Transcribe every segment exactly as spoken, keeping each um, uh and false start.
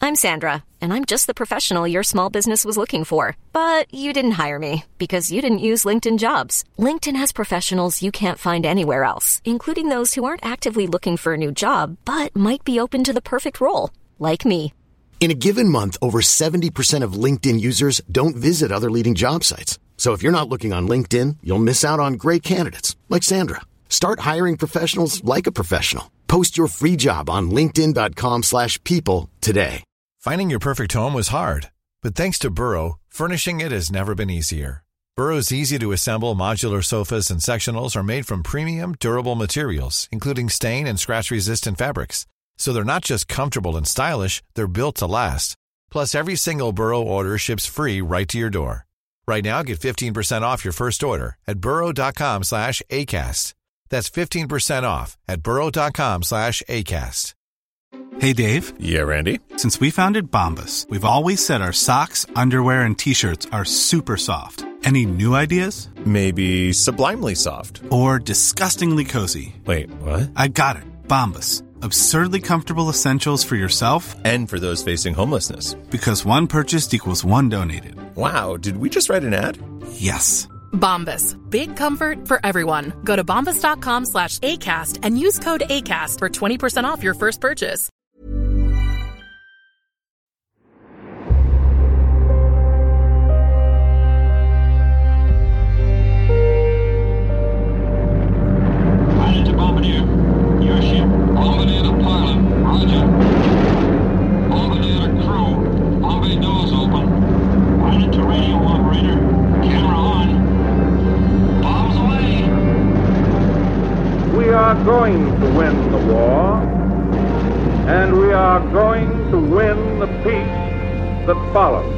I'm Sandra, and I'm just the professional your small business was looking for. But you didn't hire me because you didn't use LinkedIn Jobs. LinkedIn has professionals you can't find anywhere else, including those who aren't actively looking for a new job, but might be open to the perfect role, like me. In a given month, over seventy percent of LinkedIn users don't visit other leading job sites. So if you're not looking on LinkedIn, you'll miss out on great candidates like Sandra. Start hiring professionals like a professional. Post your free job on linkedin.com slash people today. Finding your perfect home was hard, but thanks to Burrow, furnishing it has never been easier. Burrow's easy-to-assemble modular sofas and sectionals are made from premium, durable materials, including stain and scratch-resistant fabrics. So they're not just comfortable and stylish, they're built to last. Plus, every single Burrow order ships free right to your door. Right now, get fifteen percent off your first order at burrow.com slash ACAST. That's fifteen percent off at burrow.com slash ACAST. Hey, Dave. Yeah, Randy. Since we founded Bombas, we've always said our socks, underwear, and T-shirts are super soft. Any new ideas? Maybe sublimely soft. Or disgustingly cozy. Wait, what? I got it. Bombas. Absurdly comfortable essentials for yourself and for those facing homelessness. Because one purchased equals one donated. Wow, did we just write an ad? Yes. Bombas. Big comfort for everyone. Go to bombas.com slash ACAST and use code ACAST for twenty percent off your first purchase. Pilot to Bombardier. Your ship. Bombardier to pilot. Roger. Bombardier to crew. Bombay doors open. Pilot to radio operator. Camera on. Bombs away. We are going to win the war, and we are going to win the peace that follows.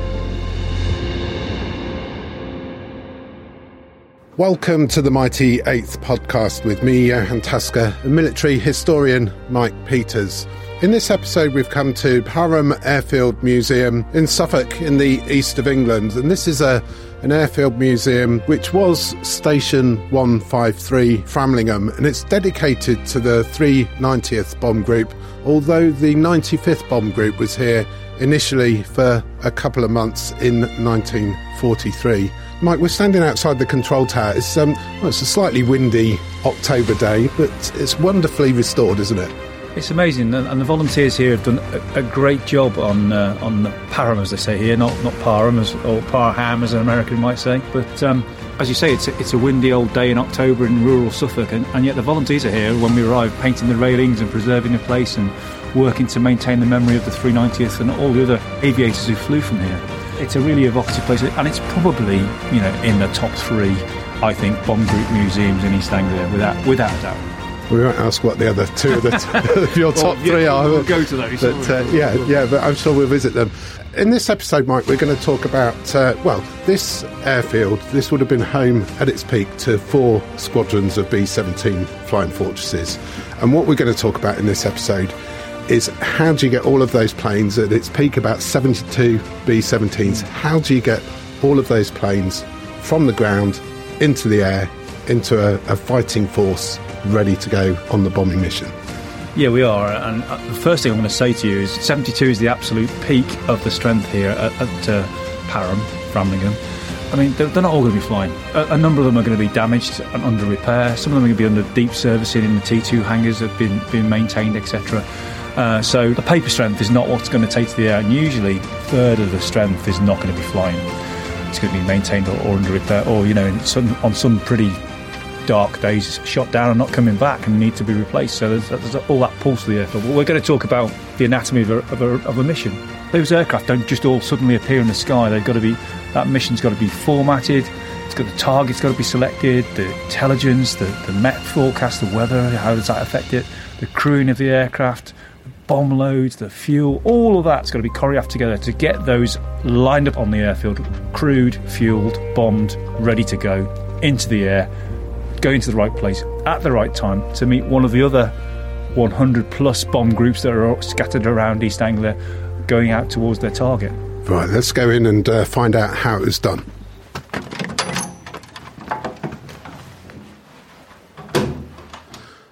Welcome to the Mighty Eighth Podcast with me, Johan Tasker, and military historian Mike Peters. In this episode, we've come to Parham Airfield Museum in Suffolk in the east of England, and this is a an airfield museum which was Station one fifty-three Framlingham, and it's dedicated to the three ninetieth Bomb Group, although the ninety-fifth Bomb Group was here initially for a couple of months in nineteen forty-three. Mike, we're standing outside the control tower. It's, um, well, it's a slightly windy October day, but it's wonderfully restored, isn't it? It's amazing, and the volunteers here have done a great job on uh, on Parham, as they say here, not not Parham as, or Parham as an American might say. But um, as you say, it's a, it's a windy old day in October in rural Suffolk, and, and yet the volunteers are here when we arrive, painting the railings and preserving the place and working to maintain the memory of the three ninetieth and all the other aviators who flew from here. It's a really evocative place, and it's probably, you know, in the top three, I think, bomb group museums in East Anglia, without without a doubt. We won't ask what the other two of, the t- of your top well, yeah, three are. We'll go to those. But, uh, yeah, yeah, but I'm sure we'll visit them. In this episode, Mike, we're going to talk about, uh, well, this airfield. This would have been home at its peak to four squadrons of B seventeen Flying Fortresses. And what we're going to talk about in this episode is how do you get all of those planes at its peak, about seventy-two B seventeens, how do you get all of those planes from the ground into the air, into a, a fighting force ready to go on the bombing mission? Yeah, we are, and the first thing I'm going to say to you is seventy-two is the absolute peak of the strength here at, at uh, Parham, Framlingham. I mean, they're, they're not all going to be flying. A, a number of them are going to be damaged and under repair. Some of them are going to be under deep servicing in the T two hangars that have been, been maintained, et cetera. Uh, so the paper strength is not what's going to take to the air, and usually a third of the strength is not going to be flying. It's going to be maintained or, or under repair, or, you know, in some, on some pretty dark days, shot down and not coming back and need to be replaced. So there's, there's all that pulse to the airfield. But we're going to talk about the anatomy of a, of, a, of a mission. Those aircraft don't just all suddenly appear in the sky. They've got to be, that mission's got to be formatted. It's got the target's got to be selected, the intelligence, the, the met forecast, the weather, how does that affect it, the crewing of the aircraft, the bomb loads, the fuel, all of that's got to be choreographed together to get those lined up on the airfield, crewed, fueled, bombed, ready to go into the air, going to the right place at the right time to meet one of the other one hundred plus bomb groups that are scattered around East Anglia going out towards their target. Right, let's go in and uh, find out how it was done.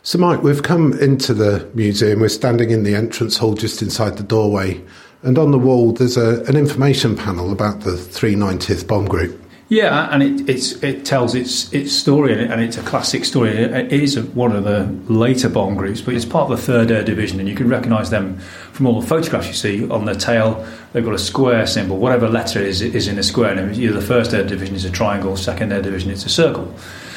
So, Mike, we've come into the museum. We're standing in the entrance hall just inside the doorway. And on the wall, there's a, an information panel about the three ninetieth Bomb Group. Yeah, and it, it's, it tells its its story, and, it, and it's a classic story. It is one of the later bomb groups, but it's part of the third Air Division, and you can recognise them from all the photographs you see on their tail. They've got a square symbol. Whatever letter is is in a square. And either the first Air Division is a triangle, second Air Division it's a circle.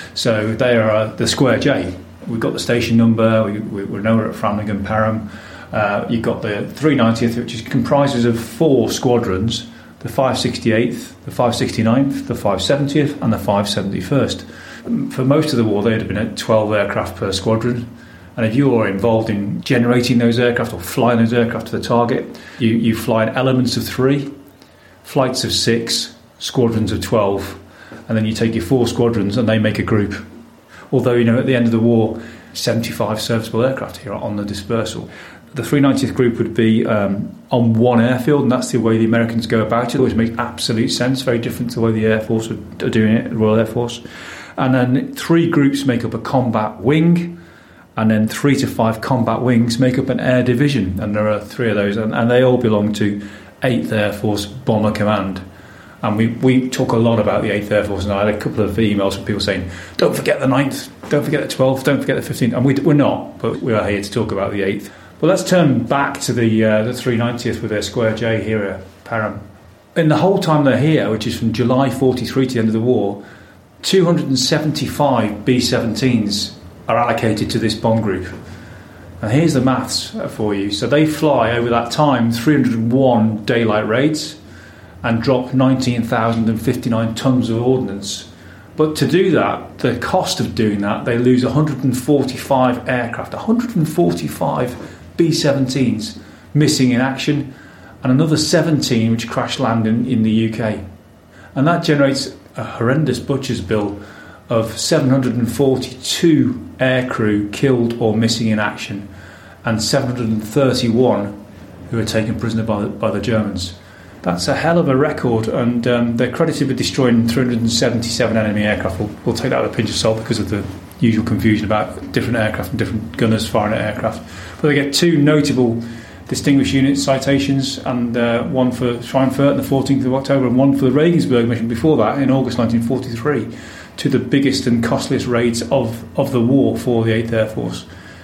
So they are the Square J. We've got the station number. We, we, we know we're at Framlingham, Parham. Uh, you've got the three ninetieth, which is, comprises of four squadrons: the five sixty-eighth, the five sixty-ninth, the five seventieth and the five seventy-first. For most of the war, they'd have been at twelve aircraft per squadron. And if you are involved in generating those aircraft or flying those aircraft to the target, you, you fly in elements of three, flights of six, squadrons of twelve, and then you take your four squadrons and they make a group. Although, you know, at the end of the war, seventy-five serviceable aircraft here on the dispersal. The three ninetieth group would be um, on one airfield, and that's the way the Americans go about it. It always makes absolute sense, very different to the way the Air Force are doing it, the Royal Air Force. And then three groups make up a combat wing, and then three to five combat wings make up an air division, and there are three of those, and, and they all belong to eighth Air Force Bomber Command. And we, we talk a lot about the eighth Air Force, and I had a couple of emails from people saying, don't forget the ninth, don't forget the twelfth, don't forget the fifteenth, and we, we're not, but we are here to talk about the eighth. Well, let's turn back to the uh, the three ninetieth with their Square J here at Parham. In the whole time they're here, which is from July forty-three to the end of the war, two hundred seventy-five B seventeens are allocated to this bomb group. And here's the maths for you. So they fly over that time three hundred one daylight raids and drop nineteen thousand fifty-nine tonnes of ordnance. But to do that, the cost of doing that, they lose one hundred forty-five aircraft, one hundred forty-five B seventeens missing in action, and another seventeen which crash land in, in the U K. And that generates a horrendous butcher's bill of seven hundred forty-two aircrew killed or missing in action, and seven hundred thirty-one who were taken prisoner by the, by the Germans. That's a hell of a record, and um, they're credited with destroying three hundred seventy-seven enemy aircraft. We'll, we'll take that with a pinch of salt because of the usual confusion about different aircraft and different gunners firing at aircraft. But they get two notable Distinguished Unit citations, and uh, one for Schweinfurt on the fourteenth of October and one for the Regensburg mission before that in August nineteen forty-three, to the biggest and costliest raids of, of the war for the eighth Air Force.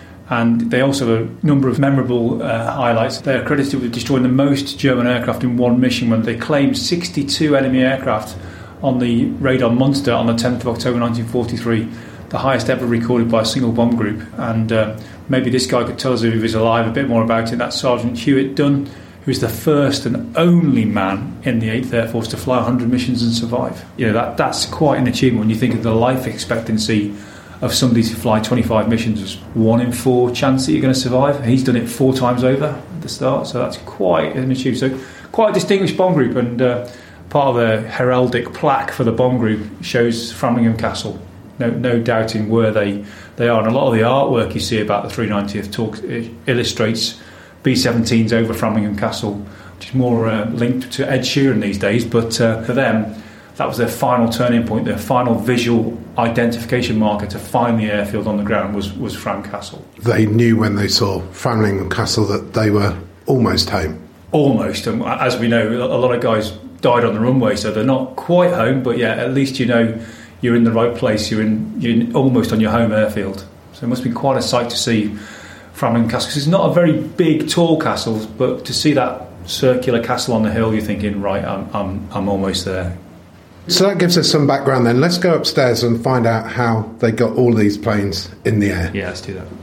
And they also have a number of memorable uh, highlights. They are credited with destroying the most German aircraft in one mission when they claimed sixty-two enemy aircraft on the raid on Munster on the tenth of October nineteen forty-three, the highest ever recorded by a single bomb group. And uh, maybe this guy could tell us, if he was alive, a bit more about it. That's Sergeant Hewitt Dunn, who is the first and only man in the eighth Air Force to fly one hundred missions and survive. You know, that that's quite an achievement when you think of the life expectancy of somebody to fly twenty-five missions. There's one in four chance that you're going to survive. He's done it four times over at the start, so that's quite an achievement. So quite a distinguished bomb group, and uh, part of the heraldic plaque for the bomb group shows Framlingham Castle. No, no doubting where they, they are. And a lot of the artwork you see about the three ninetieth talks, illustrates B seventeens over Framlingham Castle, which is more uh, linked to Ed Sheeran these days. But uh, for them, that was their final turning point, their final visual identification marker to find the airfield on the ground was, was Fram Castle. They knew when they saw Framlingham Castle that they were almost home. Almost. And as we know, a lot of guys died on the runway, so they're not quite home, but yeah, at least you know you're in the right place, you're in you're in, almost on your home airfield. So it must be quite a sight to see Framlingham Castle, because it's not a very big, tall castle, but to see that circular castle on the hill, you're thinking, right, I'm I'm, I'm almost there. So that gives us some background then. Let's go upstairs and find out how they got all these planes in the air. Yeah, let's do that.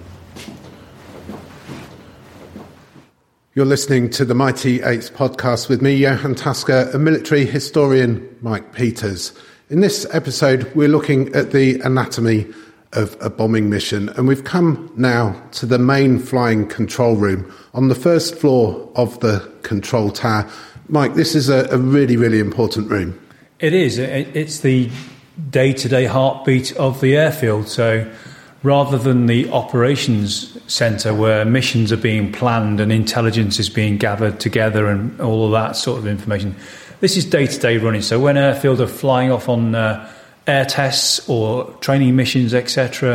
You're listening to the Mighty Eights podcast with me, Johan Tasker, and military historian Mike Peters. In this episode, we're looking at the anatomy of a bombing mission, and we've come now to the main flying control room on the first floor of the control tower. Mike, this is a, a really, really important room. It is. It's the day-to-day heartbeat of the airfield. So rather than the operations centre where missions are being planned and intelligence is being gathered together and all of that sort of information, this is day-to-day running. So when airfield are flying off on uh, air tests or training missions, et cetera,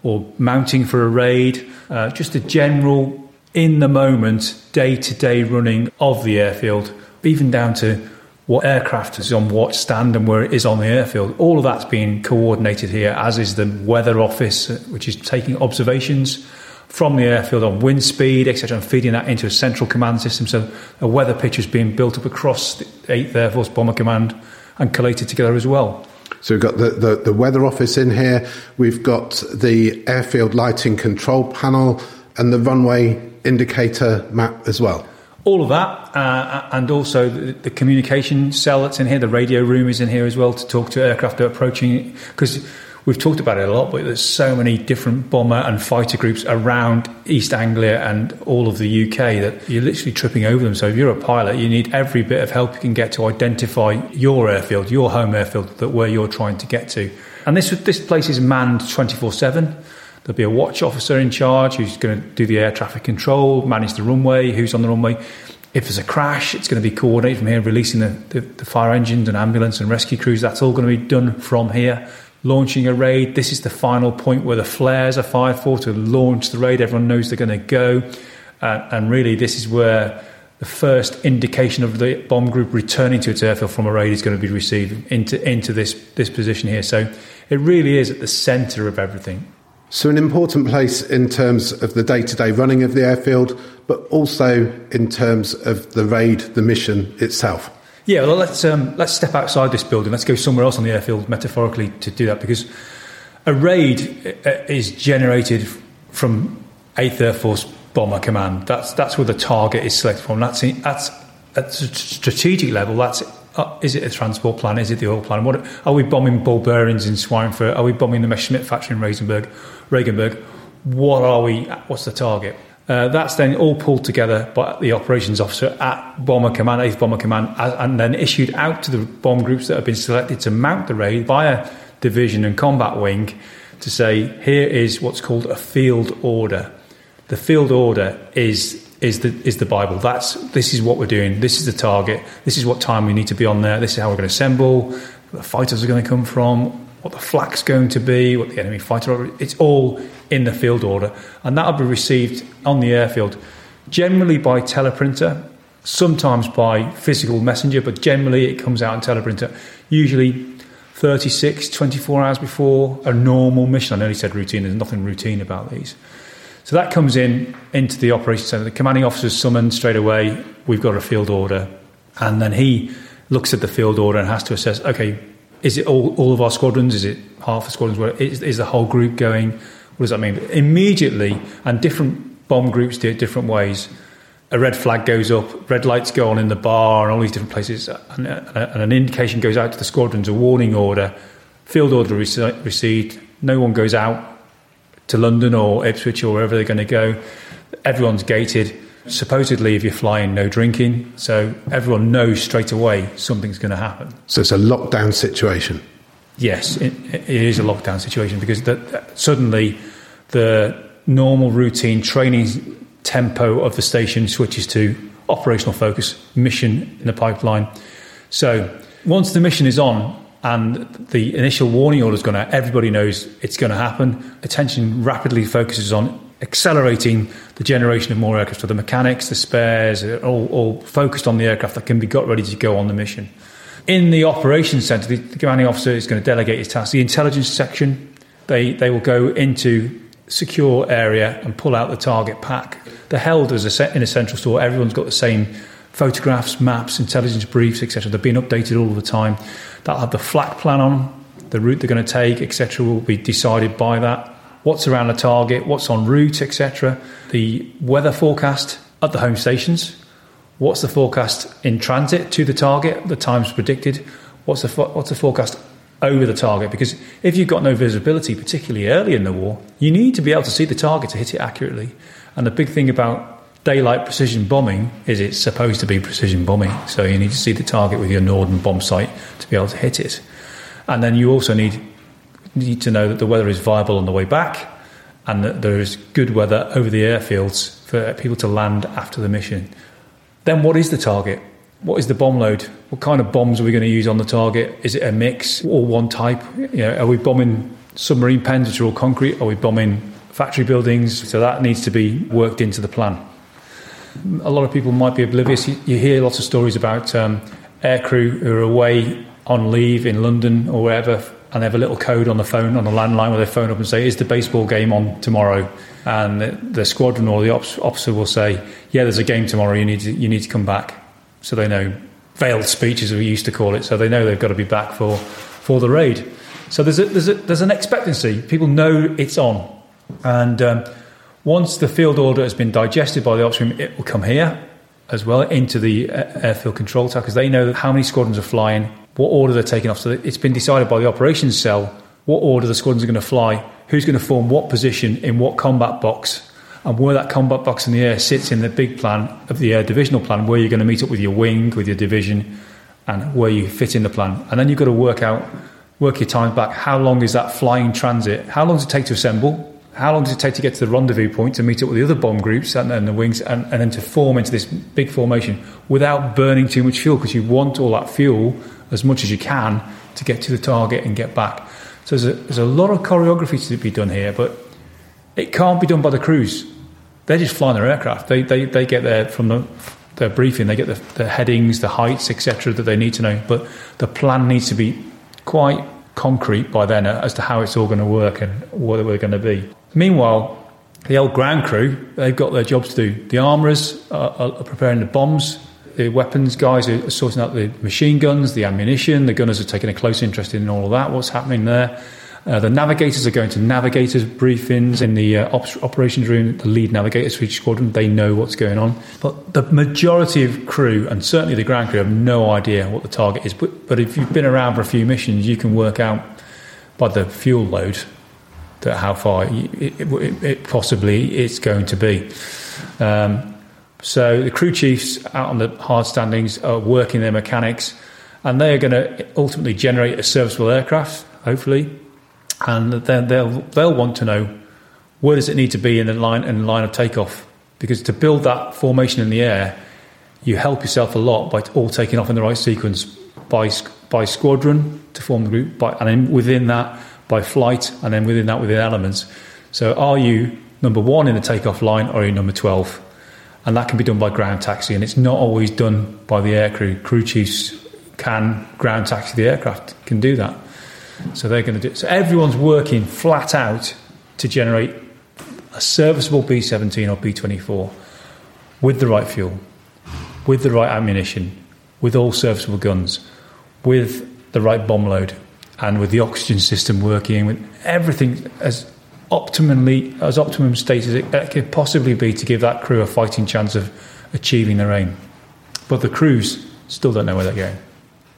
or mounting for a raid, uh, just a general, in-the-moment, day-to-day running of the airfield, even down to what aircraft is on what stand and where it is on the airfield. All of that's being coordinated here, as is the weather office, which is taking observations from the airfield on wind speed, et cetera, and feeding that into a central command system. So a weather picture is being built up across the eighth Air Force Bomber Command and collated together as well. So we've got the, the, the weather office in here, we've got the airfield lighting control panel and the runway indicator map as well. All of that, uh, and also the, the communication cell that's in here, the radio room is in here as well to talk to aircraft that are approaching, because we've talked about it a lot, but there's so many different bomber and fighter groups around East Anglia and all of the U K that you're literally tripping over them. So if you're a pilot, you need every bit of help you can get to identify your airfield, your home airfield, that where you're trying to get to. And this this place is manned twenty-four seven. There'll be a watch officer in charge who's going to do the air traffic control, manage the runway, who's on the runway. If there's a crash, it's going to be coordinated from here, releasing the, the, the fire engines and ambulance and rescue crews. That's all going to be done from here. Launching a raid, this is the final point where the flares are fired for to launch the raid. Everyone knows they're going to go. Uh, and really, this is where the first indication of the bomb group returning to its airfield from a raid is going to be received into, into this, this position here. So it really is at the centre of everything. So an important place in terms of the day-to-day running of the airfield, but also in terms of the raid, the mission itself. Yeah, well, let's um, let's step outside this building. Let's go somewhere else on the airfield, metaphorically, to do that, because a raid is generated from eighth Air Force Bomber Command. That's that's where the target is selected from. That's that's at a strategic level. That's uh, is it a transport plan? Is it the oil plan? What are we bombing? Ball bearings in Schweinfurt? Are we bombing the Messerschmitt factory in Regensburg? Regensburg? What are we? What's the target? Uh, that's then all pulled together by the operations officer at Bomber Command, eighth Bomber Command, and then issued out to the bomb groups that have been selected to mount the raid by a division and combat wing to say, here is what's called a field order. The field order is is the is the Bible. That's this is what we're doing. This is the target. This is what time we need to be on there. This is how we're going to assemble. Where the fighters are going to come from. What the flak's going to be. What the enemy fighter. It's all in the field order, and that'll be received on the airfield, generally by teleprinter, sometimes by physical messenger, but generally it comes out in teleprinter. Usually thirty-six, twenty-four hours before a normal mission. I nearly said routine. There's nothing routine about these. So that comes in into the operations centre. The commanding officer is summoned straight away. We've got a field order. And then he looks at the field order and has to assess, OK, is it all, all of our squadrons? Is it half the squadrons? Is, is the whole group going? What does that mean? Immediately, and different bomb groups do it different ways, a red flag goes up, red lights go on in the bar and all these different places, and, and an indication goes out to the squadrons, a warning order, field order received, no one goes out to London or Ipswich or wherever they're going to go. Everyone's gated. Supposedly, if you're flying, no drinking. So everyone knows straight away something's going to happen. So it's a lockdown situation. Yes, it, it is a lockdown situation because the, suddenly the normal routine training tempo of the station switches to operational focus, mission in the pipeline. So once the mission is on, and the initial warning order is gone out, everybody knows it's going to happen. Attention rapidly focuses on accelerating the generation of more aircraft. So the mechanics, the spares, are all, all focused on the aircraft that can be got ready to go on the mission. In the operations centre, the, the commanding officer is going to delegate his tasks. The intelligence section, they, they will go into secure area and pull out the target pack. They're held as a set in a central store. Everyone's got the same photographs, maps, intelligence briefs, et cetera. They're being updated all the time. That'll have the flak plan on them, the route they're going to take, et cetera, will be decided by that. What's around the target, what's en route, et cetera. The weather forecast at the home stations. What's the forecast in transit to the target, the times predicted. What's the what's the forecast over the target? Because if you've got no visibility, particularly early in the war, you need to be able to see the target to hit it accurately. And the big thing about daylight precision bombing is it's supposed to be precision bombing. So you need to see the target with your Norden bomb sight to be able to hit it. And then you also need need to know that the weather is viable on the way back and that there is good weather over the airfields for people to land after the mission. Then what is the target? What is the bomb load? What kind of bombs are we going to use on the target? Is it a mix or one type? You know, are we bombing submarine pens, which are all concrete? Are we bombing factory buildings? So that needs to be worked into the plan. A lot of people might be oblivious. You, you hear lots of stories about um, aircrew who are away on leave in London or wherever, and they have a little code on the phone, on the landline, where they phone up and say, is the baseball game on tomorrow? And the, the squadron or the ops, officer will say, yeah, there's a game tomorrow, you need to, you need to come back. So they know, veiled speech as we used to call it, so they know they've got to be back for, for the raid. So there's a, there's a, there's an expectancy. People know it's on. And um, once the field order has been digested by the ops room, it will come here as well into the airfield control tower, because they know how many squadrons are flying, what order they're taking off. So it's been decided by the operations cell what order the squadrons are going to fly, who's going to form what position in what combat box, and where that combat box in the air sits in the big plan of the air divisional plan, where you're going to meet up with your wing, with your division, and where you fit in the plan. And then you've got to work out, work your time back. How long is that flying transit? How long does it take to assemble? How long does it take to get to the rendezvous point to meet up with the other bomb groups and, and the wings, and, and then to form into this big formation without burning too much fuel, because you want all that fuel as much as you can to get to the target and get back. So there's a, there's a lot of choreography to be done here, but it can't be done by the crews. They're just flying their aircraft. They they, they get their, from the, their briefing, they get the, the headings, the heights, et cetera that they need to know. But the plan needs to be quite concrete by then as to how it's all going to work and what we're going to be. Meanwhile, the old ground crew, they've got their jobs to do. The armourers are, are preparing the bombs. The weapons guys are sorting out the machine guns, the ammunition. The gunners are taking a close interest in all of that, what's happening there. Uh, the navigators are going to navigators briefings in the uh, ops, operations room. The lead navigators for each squadron, they know what's going on. But the majority of crew, and certainly the ground crew, have no idea what the target is. But, but if you've been around for a few missions, you can work out by the fuel load that how far it, it, it possibly it's going to be. Um, so the crew chiefs out on the hard standings are working their mechanics, and they are going to ultimately generate a serviceable aircraft, hopefully. And then they'll they'll want to know where does it need to be in the line in line of takeoff, because to build that formation in the air, you help yourself a lot by all taking off in the right sequence, by by squadron to form the group, by, and then within that by flight, and then within that within elements. So are you number one in the takeoff line, or are you number twelve? And that can be done by ground taxi, and it's not always done by the aircrew. Crew chiefs can ground taxi the aircraft, can do that. So they're going to do it. So everyone's working flat out to generate a serviceable B seventeen or B twenty-four with the right fuel, with the right ammunition, with all serviceable guns, with the right bomb load, and with the oxygen system working, with everything as optimally as optimum state as it could possibly be to give that crew a fighting chance of achieving their aim. But the crews still don't know where they're going.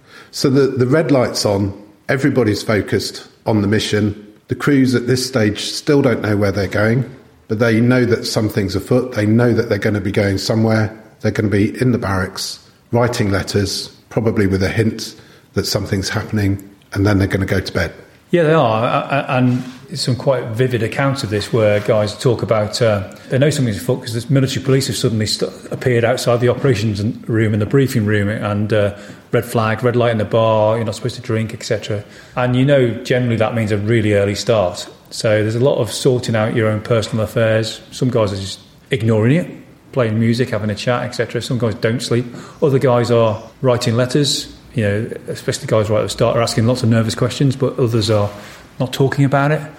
So the, the red light's on. Everybody's focused on the mission. The crews at this stage still don't know where they're going, but they know that something's afoot. They know that they're going to be going somewhere. They're going to be in the barracks, writing letters, probably with a hint that something's happening, and then they're going to go to bed. Yeah, they are. And some quite vivid accounts of this where guys talk about uh, they know something's afoot because the military police have suddenly st- appeared outside the operations room in the briefing room, and uh, red flag, red light in the bar, you're not supposed to drink, et cetera. And you know generally that means a really early start. So there's a lot of sorting out your own personal affairs. Some guys are just ignoring it, playing music, having a chat, et cetera. Some guys don't sleep. Other guys are writing letters. You know, especially the guys right at the start are asking lots of nervous questions, but others are not talking about it.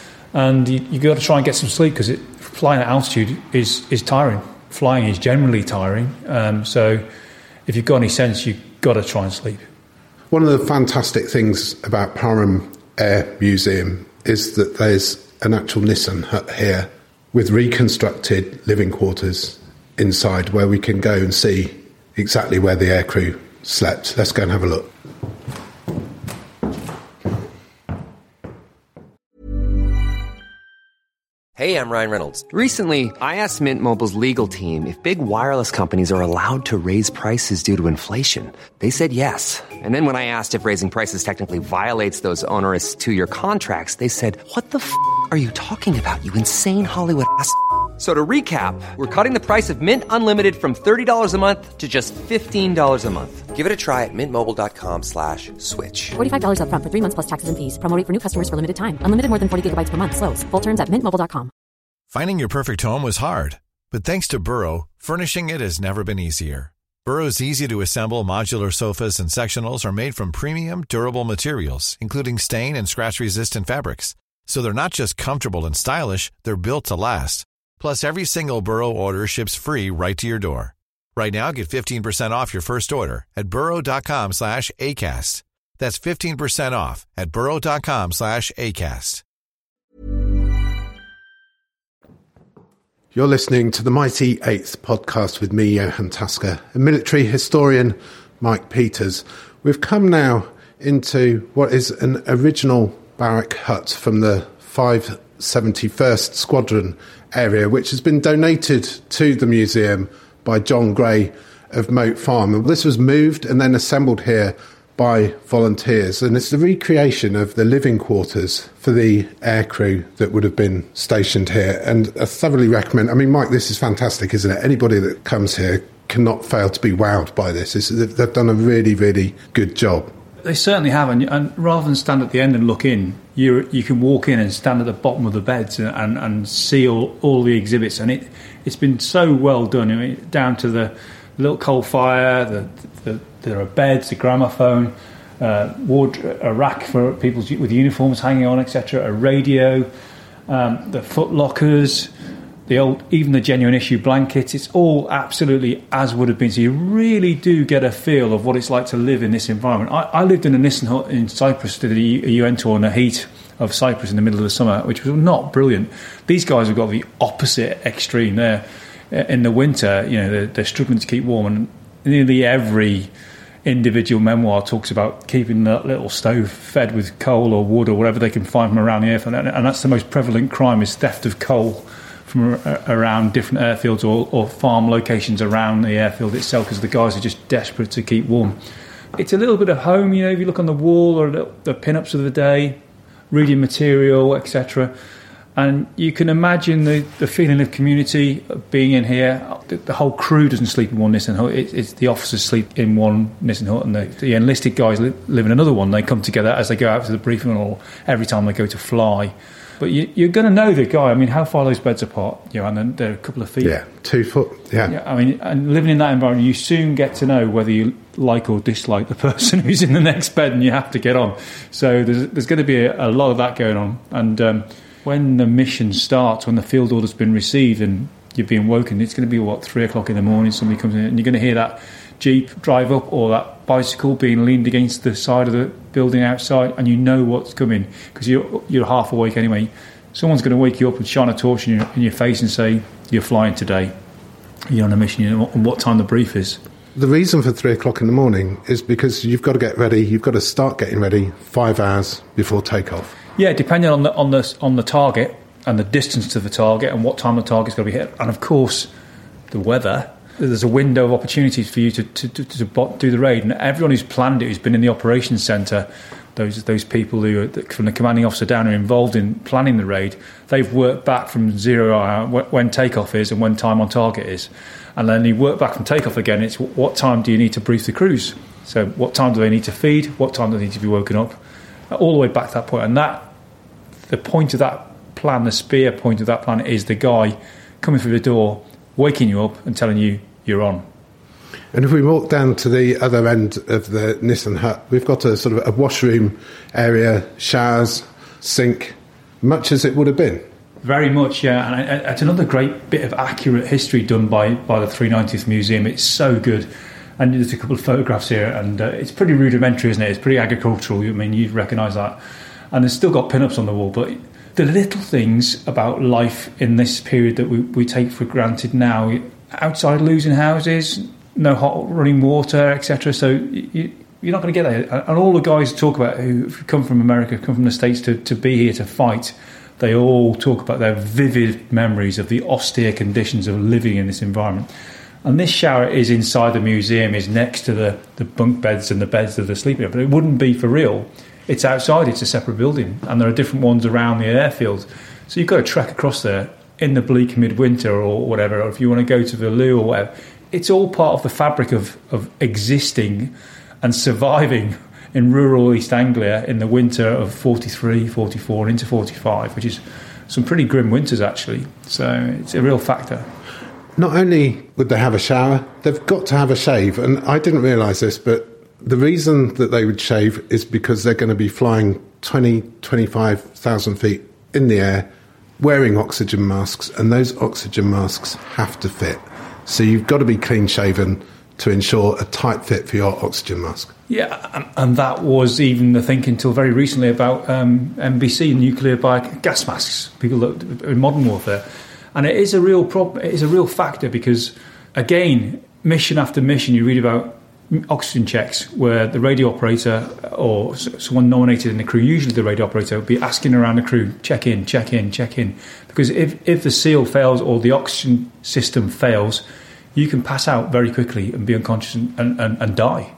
And you, you've got to try and get some sleep, because flying at altitude is, is tiring. Flying is generally tiring. Um, so if you've got any sense, you've got to try and sleep. One of the fantastic things about Parham Air Museum is that there's an actual Nissan hut here with reconstructed living quarters inside, where we can go and see exactly where the aircrew slept. Let's go and have a look. Hey, I'm Ryan Reynolds. Recently, I asked Mint Mobile's legal team if big wireless companies are allowed to raise prices due to inflation. They said yes. And then when I asked if raising prices technically violates those onerous two-year contracts, they said, "What the f*** are you talking about, you insane Hollywood ass f- So to recap, we're cutting the price of Mint Unlimited from thirty dollars a month to just fifteen dollars a month. Give it a try at mintmobile.com slash switch. forty-five dollars up front for three months plus taxes and fees. Promo rate for new customers for limited time. Unlimited more than forty gigabytes per month. Slows full terms at mint mobile dot com. Finding your perfect home was hard, but thanks to Burrow, furnishing it has never been easier. Burrow's easy-to-assemble modular sofas and sectionals are made from premium, durable materials, including stain and scratch-resistant fabrics. So they're not just comfortable and stylish, they're built to last. Plus, every single Burrow order ships free right to your door. Right now, get fifteen percent off your first order at burrow.com slash ACAST. That's fifteen percent off at burrow.com slash ACAST. You're listening to the Mighty Eighth podcast with me, Johan Tasker, and military historian Mike Peters. We've come now into what is an original barrack hut from the five seventy-first Squadron area, which has been donated to the museum by John Gray of Moat Farm. And this was moved and then assembled here by volunteers, and it's the recreation of the living quarters for the aircrew that would have been stationed here. And I thoroughly recommend, I mean, Mike, this is fantastic, isn't it? Anybody that comes here cannot fail to be wowed by this. It's, they've done a really, really good job. They certainly have, and, and rather than stand at the end and look in, you you can walk in and stand at the bottom of the beds and, and, and see all, all the exhibits, and it, it's been so well done. I mean, down to the little coal fire, the, the, there are beds, a gramophone, uh, wardrobe, a rack for people with uniforms hanging on, et cetera, a radio, um, the foot lockers, the old, even the genuine issue blankets. It's all absolutely as would have been. So you really do get a feel of what it's like to live in this environment. I, I lived in a Nissen hut in Cyprus, did a U N tour in the heat of Cyprus in the middle of the summer, which was not brilliant. These guys have got the opposite extreme. They're in the winter, you know, they're, they're struggling to keep warm, and nearly every individual memoir talks about keeping that little stove fed with coal or wood or whatever they can find from around the airfield, and that's the most prevalent crime, is theft of coal from around different airfields or, or farm locations around the airfield itself, because the guys are just desperate to keep warm. It's a little bit of home, you know, if you look on the wall or the pin-ups of the day, reading material, et cetera. And you can imagine the, the feeling of community of being in here. The, the whole crew doesn't sleep in one Nissen hut. It, it's the officers sleep in one Nissen hut, and the, the enlisted guys li- live in another one. They come together as they go out to the briefing or every time they go to fly. But you, you're going to know the guy. I mean, how far are those beds apart? You know, and then they're a couple of feet. Yeah, two foot. Yeah. yeah. I mean, and living in that environment, you soon get to know whether you like or dislike the person who's in the next bed, and you have to get on. So there's there's going to be a, a lot of that going on. And um, when the mission starts, when the field order's been received and you're being woken, it's going to be, what, three o'clock in the morning, somebody comes in, and you're going to hear that Jeep drive up or that bicycle being leaned against the side of the building outside, and you know what's coming because you're, you're half awake anyway. Someone's going to wake you up and shine a torch in your, in your face and say, you're flying today, you're on a mission, you know, and what time the brief is. The reason for three o'clock in the morning is because you've got to get ready, you've got to start getting ready five hours before takeoff. Yeah, depending on the on the on the target and the distance to the target and what time the target's going to be hit, and of course the weather. There's a window of opportunities for you to, to, to, to do the raid, and everyone who's planned it, who's been in the operations centre, those those people who are from the commanding officer down are involved in planning the raid, they've worked back from zero hour when takeoff is and when time on target is, and then you work back from takeoff again. It's what time do you need to brief the crews? So what time do they need to feed? What time do they need to be woken up? All the way back to that point, and that the point of that plan, the spear point of that plan, is the guy coming through the door, waking you up and telling you you're on. And if we walk down to the other end of the Nissen hut, we've got a sort of a washroom area, showers, sink, much as it would have been. Very much, yeah. And it's another great bit of accurate history done by, by the three ninetieth Museum. It's so good. And there's a couple of photographs here, and uh, it's pretty rudimentary, isn't it? It's pretty agricultural. I mean, you'd recognise that. And there's still got pin-ups on the wall, but the little things about life in this period that we, we take for granted now, outside losing houses, no hot running water, et cetera. So you, you're not going to get there. And all the guys talk about who come from America, come from the States to, to be here to fight, they all talk about their vivid memories of the austere conditions of living in this environment. And this shower is inside the museum, is next to the, the bunk beds and the beds that they're sleeping in. But it wouldn't be for real. It's outside, it's a separate building, and there are different ones around the airfield. So you've got to trek across there in the bleak midwinter or whatever, or if you want to go to the loo or whatever, it's all part of the fabric of, of existing and surviving in rural East Anglia in the winter of forty-three, forty-four and into forty-five, which is some pretty grim winters actually. So it's a real factor. Not only would they have a shower, they've got to have a shave. And I didn't realise this, but the reason that they would shave is because they're going to be flying twenty, twenty-five thousand feet in the air, wearing oxygen masks, and those oxygen masks have to fit. So you've got to be clean-shaven to ensure a tight fit for your oxygen mask. Yeah, and, and that was even the thinking until very recently about um, N B C, nuclear bio gas masks, people that in modern warfare. And it is a real problem, it is a real factor because, again, mission after mission, you read about oxygen checks where the radio operator or someone nominated in the crew, usually the radio operator, would be asking around the crew, check in, check in, check in. Because if, if the seal fails or the oxygen system fails, you can pass out very quickly and be unconscious and, and, and die.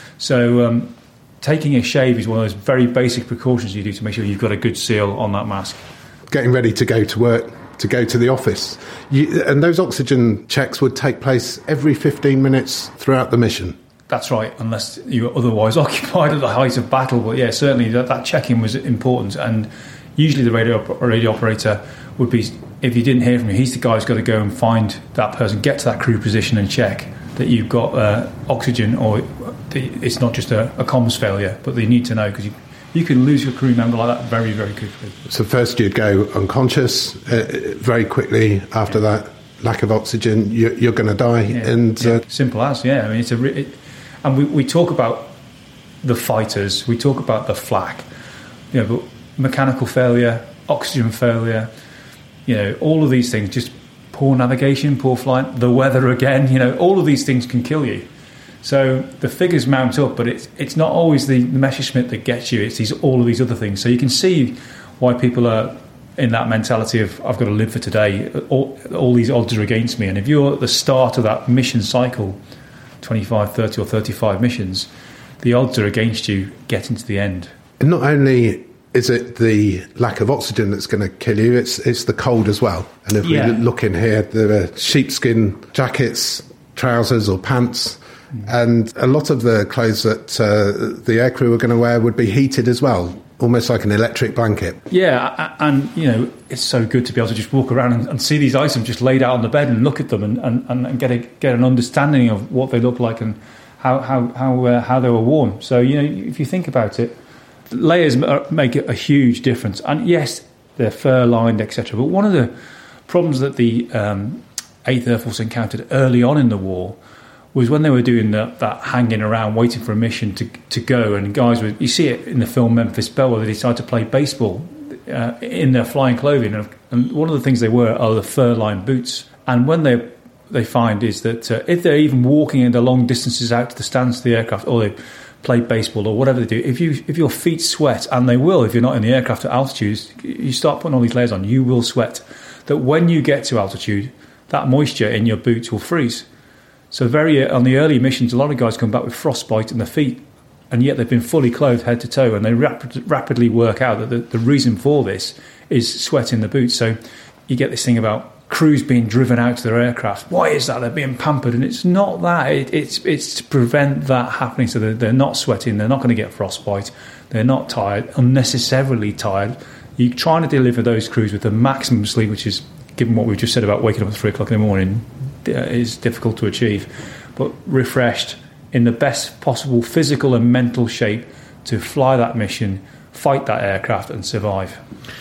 So um, taking a shave is one of those very basic precautions you do to make sure you've got a good seal on that mask. Getting ready to go to work, to go to the office. You, and those oxygen checks would take place every fifteen minutes throughout the mission. That's right, unless you were otherwise occupied at the height of battle. But yeah, certainly that, that check-in was important. And usually the radio, radio operator would be, if you didn't hear from him, he's the guy who's got to go and find that person, get to that crew position and check that you've got uh, oxygen, or the, it's not just a, a comms failure, but they need to know because you, you can lose your crew member like that very, very quickly. So first you'd go unconscious, uh, very quickly after yeah. that, lack of oxygen, you're, you're going to die. Yeah. And yeah. Uh, Simple as, yeah. I mean, it's a... It, and we, we talk about the fighters, we talk about the flak, you know, but mechanical failure, oxygen failure, you know, all of these things, just poor navigation, poor flight, the weather again, you know, all of these things can kill you. So the figures mount up, but it's it's not always the, the Messerschmitt that gets you, it's these all of these other things. So you can see why people are in that mentality of, I've got to live for today, all, all these odds are against me. And if you're at the start of that mission cycle, twenty-five, thirty or thirty-five missions, the odds are against you getting to the end. And not only is it the lack of oxygen that's going to kill you, it's it's the cold as well. And if yeah. we look in here, there are sheepskin jackets, trousers or pants, mm. and a lot of the clothes that uh, the aircrew are going to wear would be heated as well, almost like an electric blanket. Yeah, and, you know, it's so good to be able to just walk around and, and see these items just laid out on the bed and look at them and, and, and get a, get an understanding of what they look like and how how how, uh, how they were worn. So, you know, if you think about it, layers make a huge difference. And yes, they're fur-lined, et cetera. But one of the problems that the um, eighth Air Force encountered early on in the war was when they were doing the, that hanging around, waiting for a mission to to go, and guys would, you see it in the film Memphis Belle, where they decide to play baseball uh, in their flying clothing, and one of the things they wear are the fur-lined boots. And when they they find is that uh, if they're even walking in the long distances out to the stands of the aircraft, or they play baseball or whatever they do, if you if your feet sweat, and they will if you're not in the aircraft at altitudes, you start putting all these layers on, you will sweat. That when you get to altitude, that moisture in your boots will freeze. So very on the early missions, a lot of guys come back with frostbite in their feet, and yet they've been fully clothed head to toe, and they rapid, rapidly work out that the, the reason for this is sweat in the boots. So you get this thing about crews being driven out to their aircraft. Why is that? They're being pampered, and it's not that. It, it's it's to prevent that happening, so they're, they're not sweating, they're not going to get frostbite, they're not tired, unnecessarily tired. You're trying to deliver those crews with the maximum sleep, which is, given what we've just said about waking up at three o'clock in the morning, is difficult to achieve, but refreshed in the best possible physical and mental shape to fly that mission, fight that aircraft and survive.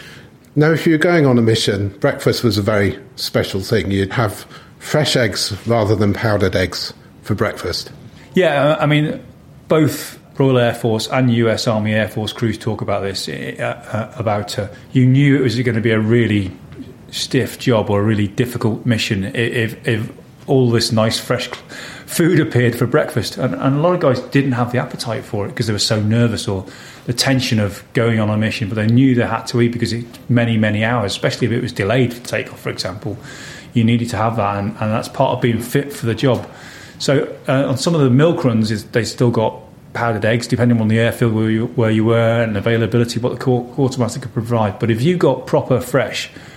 Now, if you're going on a mission, breakfast was a very special thing. You'd have fresh eggs rather than powdered eggs for breakfast. Yeah, I mean, both Royal Air Force and U S Army Air Force crews talk about this, uh, about uh, you knew it was going to be a really stiff job or a really difficult mission if, if all this nice fresh food appeared for breakfast, and, and a lot of guys didn't have the appetite for it because they were so nervous, or the tension of going on a mission, but they knew they had to eat because it's many many hours, especially if it was delayed for takeoff, for example. You needed to have that, and, and that's part of being fit for the job. So uh, on some of the milk runs, is they still got powdered eggs, depending on the airfield where you, where you were and availability, what the quartermaster could provide. But if you got proper fresh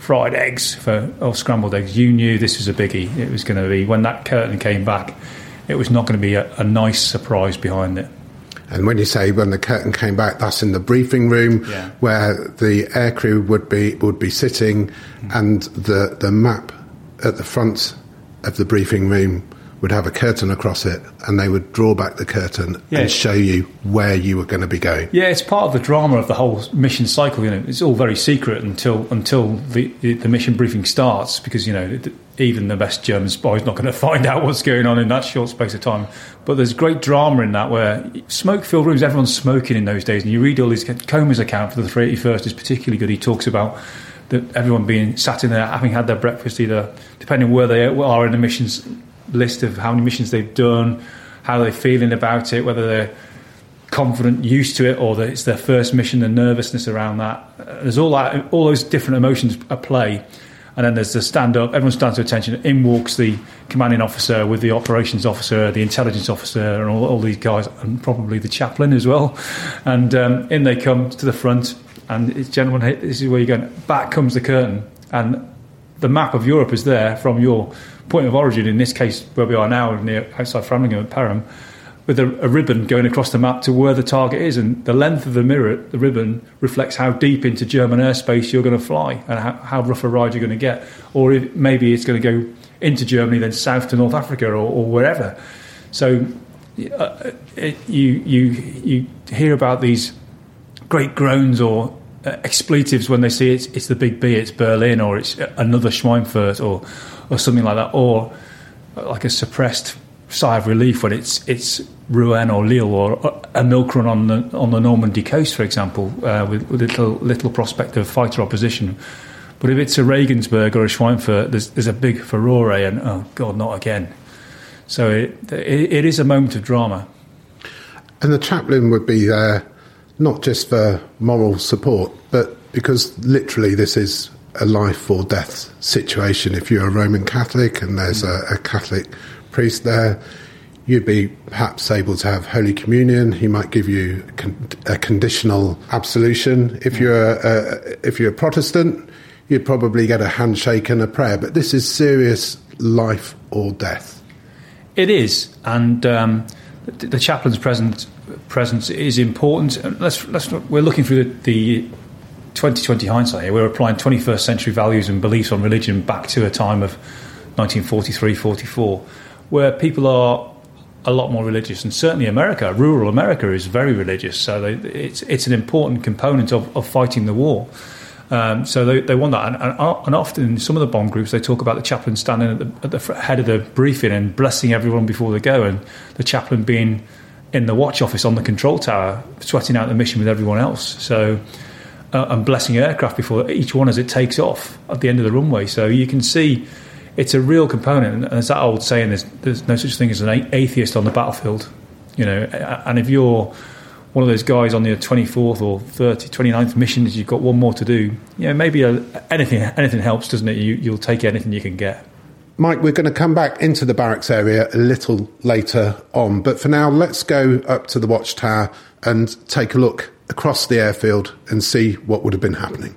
fried eggs for or scrambled eggs, you knew this was a biggie. It was going to be, when that curtain came back, it was not going to be a, a nice surprise behind it. And when you say when the curtain came back, that's in the briefing room, yeah, where the aircrew would be would be sitting, mm-hmm. and the the map at the front of the briefing room would have a curtain across it, and they would draw back the curtain yeah. and show you where you were going to be going. Yeah, it's part of the drama of the whole mission cycle. You know, it's all very secret until until the the mission briefing starts, because you know even the best German spy is not going to find out what's going on in that short space of time. But there's great drama in that, where smoke-filled rooms, everyone's smoking in those days, and you read all these. Comer's account for the three eighty-first is particularly good. He talks about the, everyone being sat in there, having had their breakfast, either depending where they are in the missions list of how many missions they've done, how they're feeling about it, whether they're confident, used to it, or that it's their first mission, the nervousness around that. There's all that, all those different emotions at play. And then there's the stand-up, everyone stands to attention, in walks the commanding officer with the operations officer, the intelligence officer, and all, all these guys, and probably the chaplain as well. And um, in they come to the front, and it's, gentlemen, this is where you're going. Back comes the curtain, and the map of Europe is there from your point of origin, in this case where we are now, near outside Framlingham at Parham, with a, a ribbon going across the map to where the target is, and the length of the mirror, the ribbon, reflects how deep into German airspace you're going to fly and how, how rough a ride you're going to get. Or if, maybe it's going to go into Germany, then south to North Africa, or, or wherever. So uh, it, you you you hear about these great groans or uh, expletives when they see it's, it's the big B, it's Berlin, or it's another Schweinfurt, or or something like that, or like a suppressed sigh of relief when it's it's Rouen or Lille, or a milk run on the on the Normandy coast, for example, uh, with, with little little prospect of fighter opposition. But if it's a Regensburg or a Schweinfurt, there's there's a big furore, and oh God, not again. So it, it it is a moment of drama. And the chaplain would be there not just for moral support, but because literally this is a life or death situation. If you're a Roman Catholic and there's a, a Catholic priest there, you'd be perhaps able to have Holy Communion. He might give you con- a conditional absolution. If you're a, if you're a Protestant, you'd probably get a handshake and a prayer. But this is serious life or death. It is, and um, the, the chaplain's presence presence is important. Let's let's we're looking through the, the twenty twenty hindsight here. We're applying twenty-first century values and beliefs on religion back to a time of nineteen forty-three forty-four, where people are a lot more religious, and certainly America, rural America, is very religious. So they, it's it's an important component of, of fighting the war. Um, so they, they want that, and, and, and often in some of the bomb groups they talk about the chaplain standing at the, at the head of the briefing and blessing everyone before they go, and the chaplain being in the watch office on the control tower, sweating out the mission with everyone else. So uh, and blessing aircraft before each one as it takes off at the end of the runway. So you can see it's a real component, and there's that old saying: "There's, there's no such thing as an atheist on the battlefield." You know, and if you're one of those guys on the twenty-fourth or thirtieth, twenty-ninth mission, you've got one more to do. You know, maybe a, anything anything helps, doesn't it? You, you'll take anything you can get. Mike, we're going to come back into the barracks area a little later on, but for now, let's go up to the watchtower and take a look across the airfield and see what would have been happening.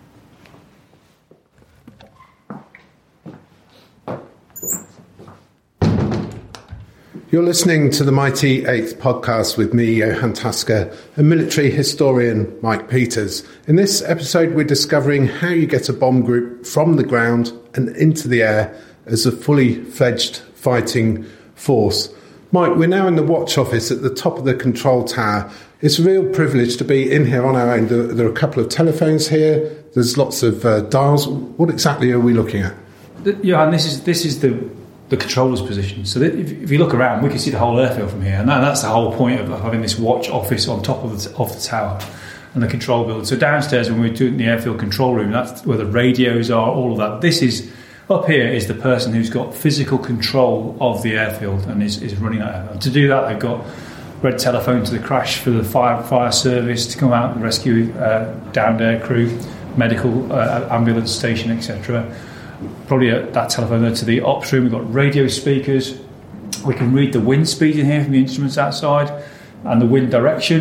You're listening to the Mighty Eighth podcast with me, Johan Tasker, and military historian Mike Peters. In this episode, we're discovering how you get a bomb group from the ground and into the air as a fully fledged fighting force. Mike, we're now in the watch office at the top of the control tower. It's a real privilege to be in here on our own. There, there are a couple of telephones here. There's lots of uh, dials. What exactly are we looking at? Johan, this is this is the the controller's position. So that if, if you look around, we can see the whole airfield from here, and that, that's the whole point of having this watch office on top of the, of the tower and the control building. So downstairs, when we're doing the airfield control room, that's where the radios are, all of that. This is, up here is the person who's got physical control of the airfield and is, is running that. And to do that, they've got red telephone to the crash for the fire fire service to come out and rescue uh, downed air crew, medical uh, ambulance station, et cetera. Probably at that telephone there to the ops room. We've got radio speakers. We can read the wind speed in here from the instruments outside and the wind direction.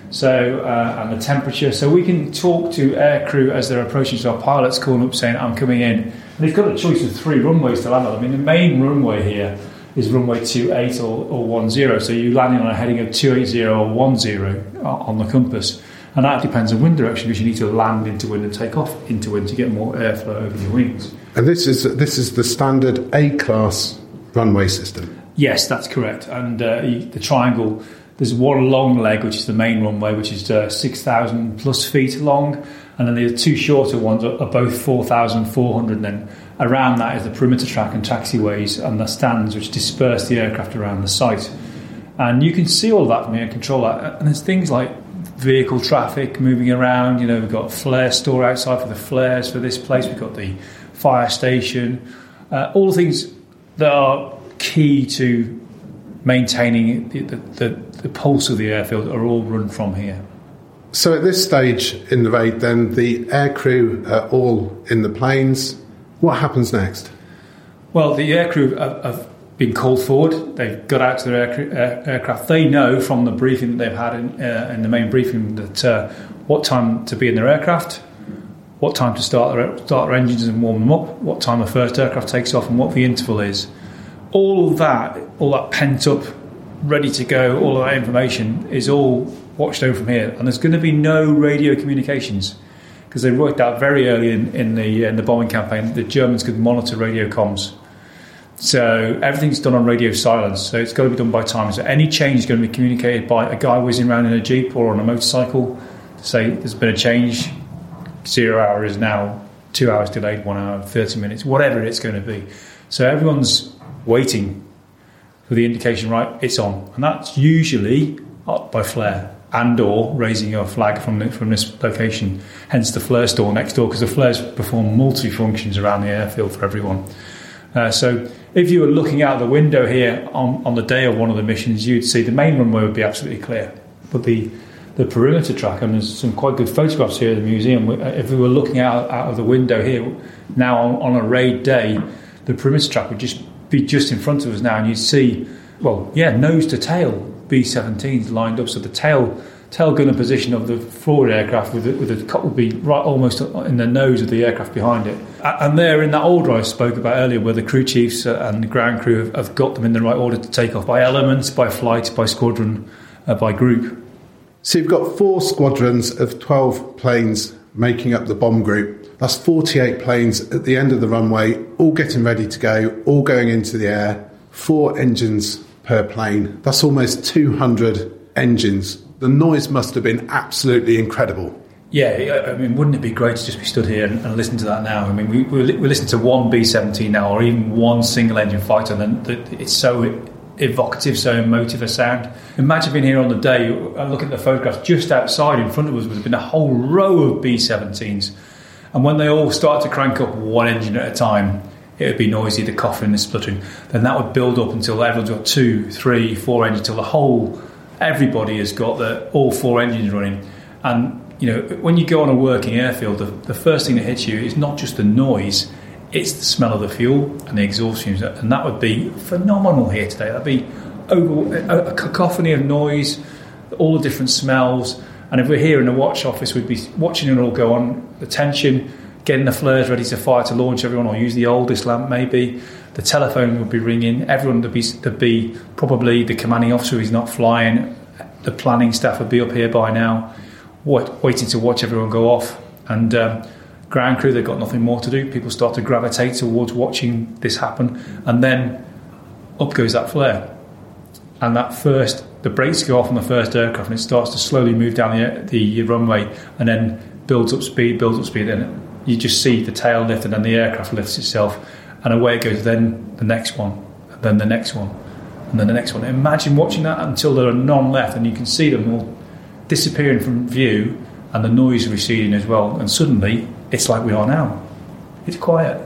So uh, and the temperature. So we can talk to aircrew as they're approaching. So our pilot's calling up saying, "I'm coming in," and they've got a choice of three runways to land on. I mean, the main runway here is runway two eight or, or one zero. So you're landing on a heading of two eighty or one zero on the compass. And that depends on wind direction, because you need to land into wind and take off into wind to get more airflow over your wings. And this is this is the standard A-class runway system? Yes, that's correct. And uh, the triangle, there's one long leg, which is the main runway, which is uh, six thousand plus feet long. And then the two shorter ones are, are both four thousand four hundred. And then around that is the perimeter track and taxiways and the stands, which disperse the aircraft around the site. And you can see all of that from here and control that. And there's things like vehicle traffic moving around. You know, we've got a flare store outside for the flares for this place. We've got the fire station. Uh, all the things that are key to maintaining the, the, the pulse of the airfield are all run from here. So at this stage in the raid, then, the aircrew are all in the planes. What happens next? Well, the aircrew have, have been called forward. They've got out to their air, air, aircraft. They know from the briefing that they've had in, uh, in the main briefing that uh, what time to be in their aircraft, what time to start their, start their engines and warm them up, what time the first aircraft takes off, and what the interval is. All of that, all that pent up, ready to go, all of that information is all watched over from here. And there's going to be no radio communications, because they worked out very early in, in the in the bombing campaign that the Germans could monitor radio comms. So everything's done on radio silence. So it's got to be done by time. So any change is going to be communicated by a guy whizzing around in a Jeep or on a motorcycle to say there's been a change. Zero hour is now two hours delayed, one hour, thirty minutes, whatever it's going to be. So everyone's waiting for the indication, right, it's on. And that's usually up by flare and or raising your flag from the, from this location. Hence the flare store next door, because the flares perform multi-functions around the airfield for everyone. Uh, so if you were looking out the window here on, on the day of one of the missions, you'd see the main runway would be absolutely clear. But the, the perimeter track, and there's some quite good photographs here at the museum, if we were looking out, out of the window here, now on, on a raid day, the perimeter track would just be just in front of us now, and you'd see, well, yeah, nose to tail B seventeens lined up. So the tail tail gunner position of the forward aircraft with the, with the cot would be right almost in the nose of the aircraft behind it. And there in that order I spoke about earlier, where the crew chiefs and the ground crew have, have got them in the right order to take off by elements, by flight, by squadron, uh, by group. So you've got four squadrons of twelve planes making up the bomb group. That's forty-eight planes at the end of the runway, all getting ready to go, all going into the air, four engines per plane. That's almost two hundred engines. The noise must have been absolutely incredible. Yeah, I mean, wouldn't it be great to just be stood here and, and listen to that now? I mean, we, we, we listen to one B seventeen now, or even one single-engine fighter, and then it's so evocative, so emotive a sound. Imagine being here on the day and looking at the photographs. Just outside in front of us would have been a whole row of B seventeens. And when they all start to crank up one engine at a time, it would be noisy, the coughing, the spluttering. Then that would build up until everyone's got two, three, four engines, till the whole, everybody has got the, all four engines running. And, you know, when you go on a working airfield, the, the first thing that hits you is not just the noise, it's the smell of the fuel and the exhaust fumes. And that would be phenomenal here today. That'd be over, a, a cacophony of noise, all the different smells. And if we're here in the watch office, we'd be watching it all go on, the tension, getting the flares ready to fire to launch everyone, or use the oldest lamp maybe. The telephone would be ringing. Everyone would be, there'd be probably the commanding officer who's not flying. The planning staff would be up here by now, what, waiting to watch everyone go off. And um, ground crew, they've got nothing more to do. People start to gravitate towards watching this happen. And then up goes that flare. And that first, the brakes go off on the first aircraft, and it starts to slowly move down the, the runway, and then builds up speed, builds up speed, and you just see the tail lift, and then the aircraft lifts itself, and away it goes. Then the next one, and then the next one, and then the next one. Imagine watching that until there are none left, and you can see them all disappearing from view, and the noise receding as well. And suddenly, it's like we are now. It's quiet.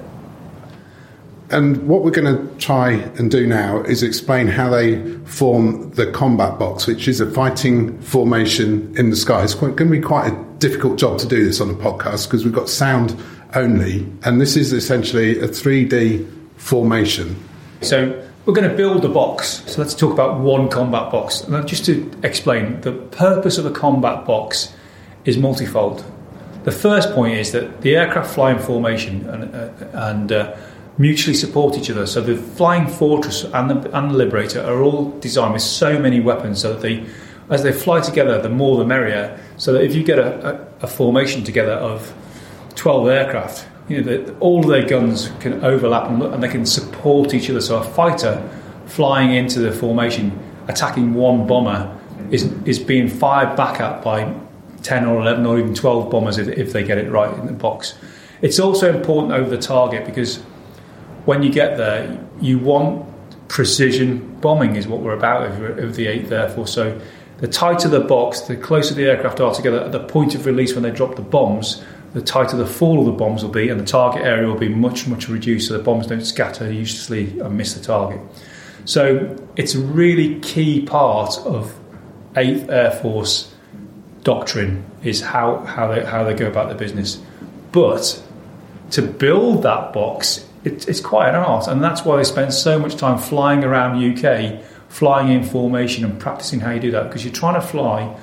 And what we're going to try and do now is explain how they form the combat box, which is a fighting formation in the sky. It's quite, going to be quite a difficult job to do this on a podcast, because we've got sound only. And this is essentially a three D formation. So We're going to build a box. So let's talk about one combat box. And just to explain, the purpose of a combat box is multifold. The first point is that the aircraft fly in formation and, uh, and uh, mutually support each other. So the Flying Fortress and the, and the Liberator are all designed with so many weapons so that they, as they fly together, the more the merrier. So that if you get a, a, a formation together of twelve aircraft, you know, the, all of their guns can overlap and, and they can support each other. So a fighter flying into the formation, attacking one bomber, is is being fired back at by ten or eleven or even twelve bombers if, if they get it right in the box. It's also important over the target because when you get there, you want precision bombing is what we're about of the eighth Air Force. So the tighter the box, the closer the aircraft are together at the point of release when they drop the bombs, the tighter the fall of the bombs will be and the target area will be much, much reduced so the bombs don't scatter uselessly and miss the target. So it's a really key part of eighth Air Force doctrine is how, how they how they go about their business. But to build that box, it, it's quite an art, and that's why they spend so much time flying around U K, flying in formation and practicing how you do that, because you're trying to fly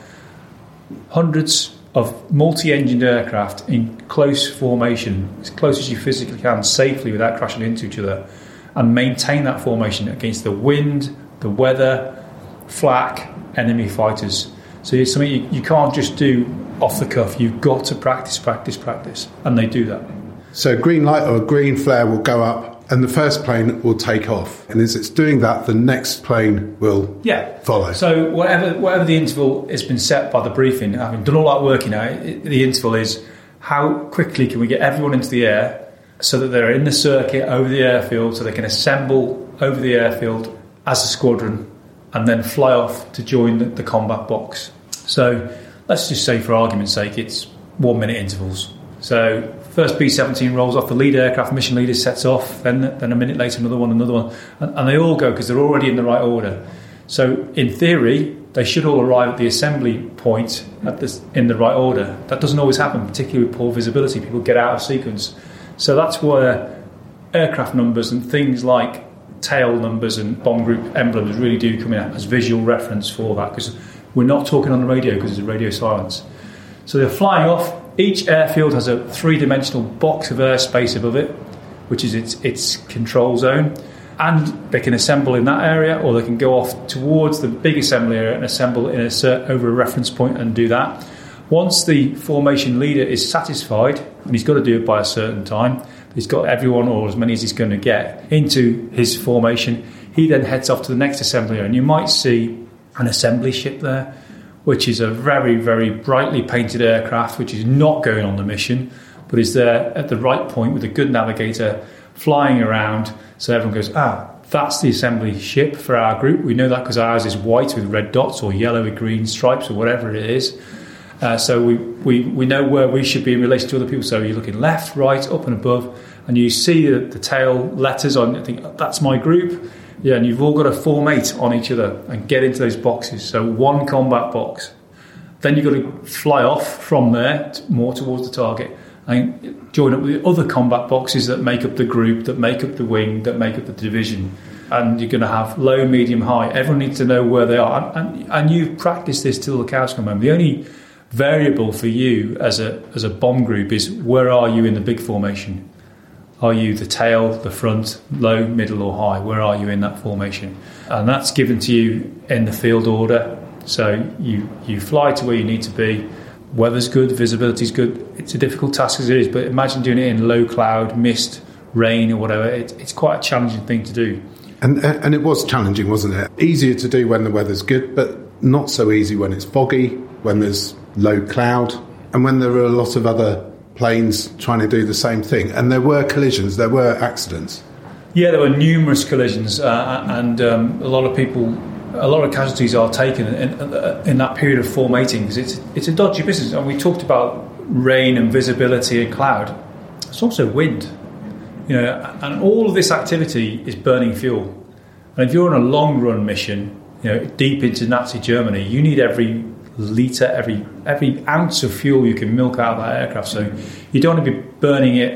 hundreds of multi-engined aircraft in close formation, as close as you physically can, safely without crashing into each other, and maintain that formation against the wind, the weather, flak, enemy fighters. So it's something you, you can't just do off the cuff. You've got to practice, practice, practice. And they do that. So a green light or a green flare will go up and the first plane will take off. And as it's doing that, the next plane will yeah. follow. So whatever whatever the interval has been set by the briefing, having done all that working out, it, the interval is how quickly can we get everyone into the air so that they're in the circuit over the airfield so they can assemble over the airfield as a squadron and then fly off to join the, the combat box. So let's just say, for argument's sake, it's one minute intervals. So first B seventeen rolls off, the lead aircraft mission leader sets off, then then a minute later another one, another one, and, and they all go because they're already in the right order. So in theory, they should all arrive at the assembly point at this, in the right order. That doesn't always happen, particularly with poor visibility. People get out of sequence. So that's where aircraft numbers and things like tail numbers and bomb group emblems really do come in as visual reference for that, because we're not talking on the radio because there's radio silence. So they're flying off. Each airfield has a three-dimensional box of airspace above it, which is its its control zone, and they can assemble in that area, or they can go off towards the big assembly area and assemble in a cert, over a reference point and do that. Once the formation leader is satisfied, and he's got to do it by a certain time, he's got everyone, or as many as he's going to get, into his formation, he then heads off to the next assembly area. And you might see an assembly ship there, which is a very, very brightly painted aircraft, which is not going on the mission, but is there at the right point with a good navigator flying around. So everyone goes, ah, that's the assembly ship for our group. We know that because ours is white with red dots or yellow with green stripes or whatever it is. Uh, so we, we, we know where we should be in relation to other people. So you're looking left, right, up and above, and you see the, the tail letters on, I think, that's my group. Yeah, and you've all got to formate on each other and get into those boxes. So one combat box. Then you've got to fly off from there more towards the target and join up with the other combat boxes that make up the group, that make up the wing, that make up the division. And you're going to have low, medium, high. Everyone needs to know where they are. And, and, and you've practiced this till the cows come home. The only variable for you as a as a bomb group is where are you in the big formation? Are you the tail, the front, low, middle or high? Where are you in that formation? And that's given to you in the field order. So you, you fly to where you need to be. Weather's good, visibility's good. It's a difficult task as it is, but imagine doing it in low cloud, mist, rain or whatever. It, it's quite a challenging thing to do. And and it was challenging, wasn't it? Easier to do when the weather's good, but not so easy when it's foggy, when there's low cloud, and when there are a lot of other planes trying to do the same thing. And there were collisions, there were accidents. Yeah, there were numerous collisions, uh, and um, a lot of people, a lot of casualties are taken in, in that period of formating, because it's it's a dodgy business. And we talked about rain and visibility and cloud. It's also wind, you know, and all of this activity is burning fuel. And if you're on a long run mission, you know, deep into Nazi Germany, you need every litre, every every ounce of fuel you can milk out of that aircraft. So you don't want to be burning it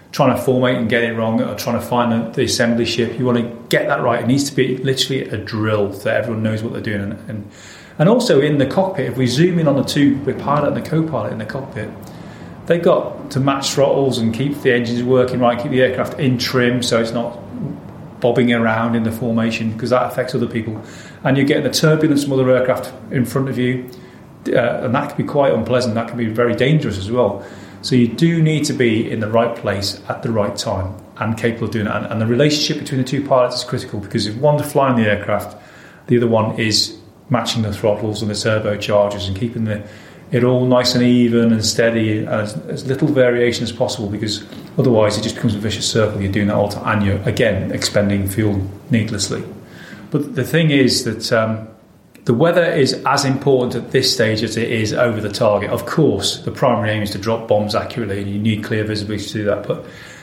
trying to formate and get it wrong, or trying to find the, the assembly ship. You want to get that right. It needs to be literally a drill so that everyone knows what they're doing. And, and, and also in the cockpit, if we zoom in on the two, the pilot and the co-pilot in the cockpit, they've got to match throttles and keep the engines working right, keep the aircraft in trim so it's not bobbing around in the formation, because that affects other people. And you're getting the turbulence from other aircraft in front of you, uh, and that can be quite unpleasant. That can be very dangerous as well. So you do need to be in the right place at the right time and capable of doing it. And, and the relationship between the two pilots is critical, because if one's flying the aircraft, the other one is matching the throttles and the turbochargers and keeping the, it all nice and even and steady, and as, as little variation as possible, because otherwise it just becomes a vicious circle. You're doing that all the time, and you're, again, expending fuel needlessly. But the thing is that um, the weather is as important at this stage as it is over the target. Of course, the primary aim is to drop bombs accurately, and you need clear visibility to do that. But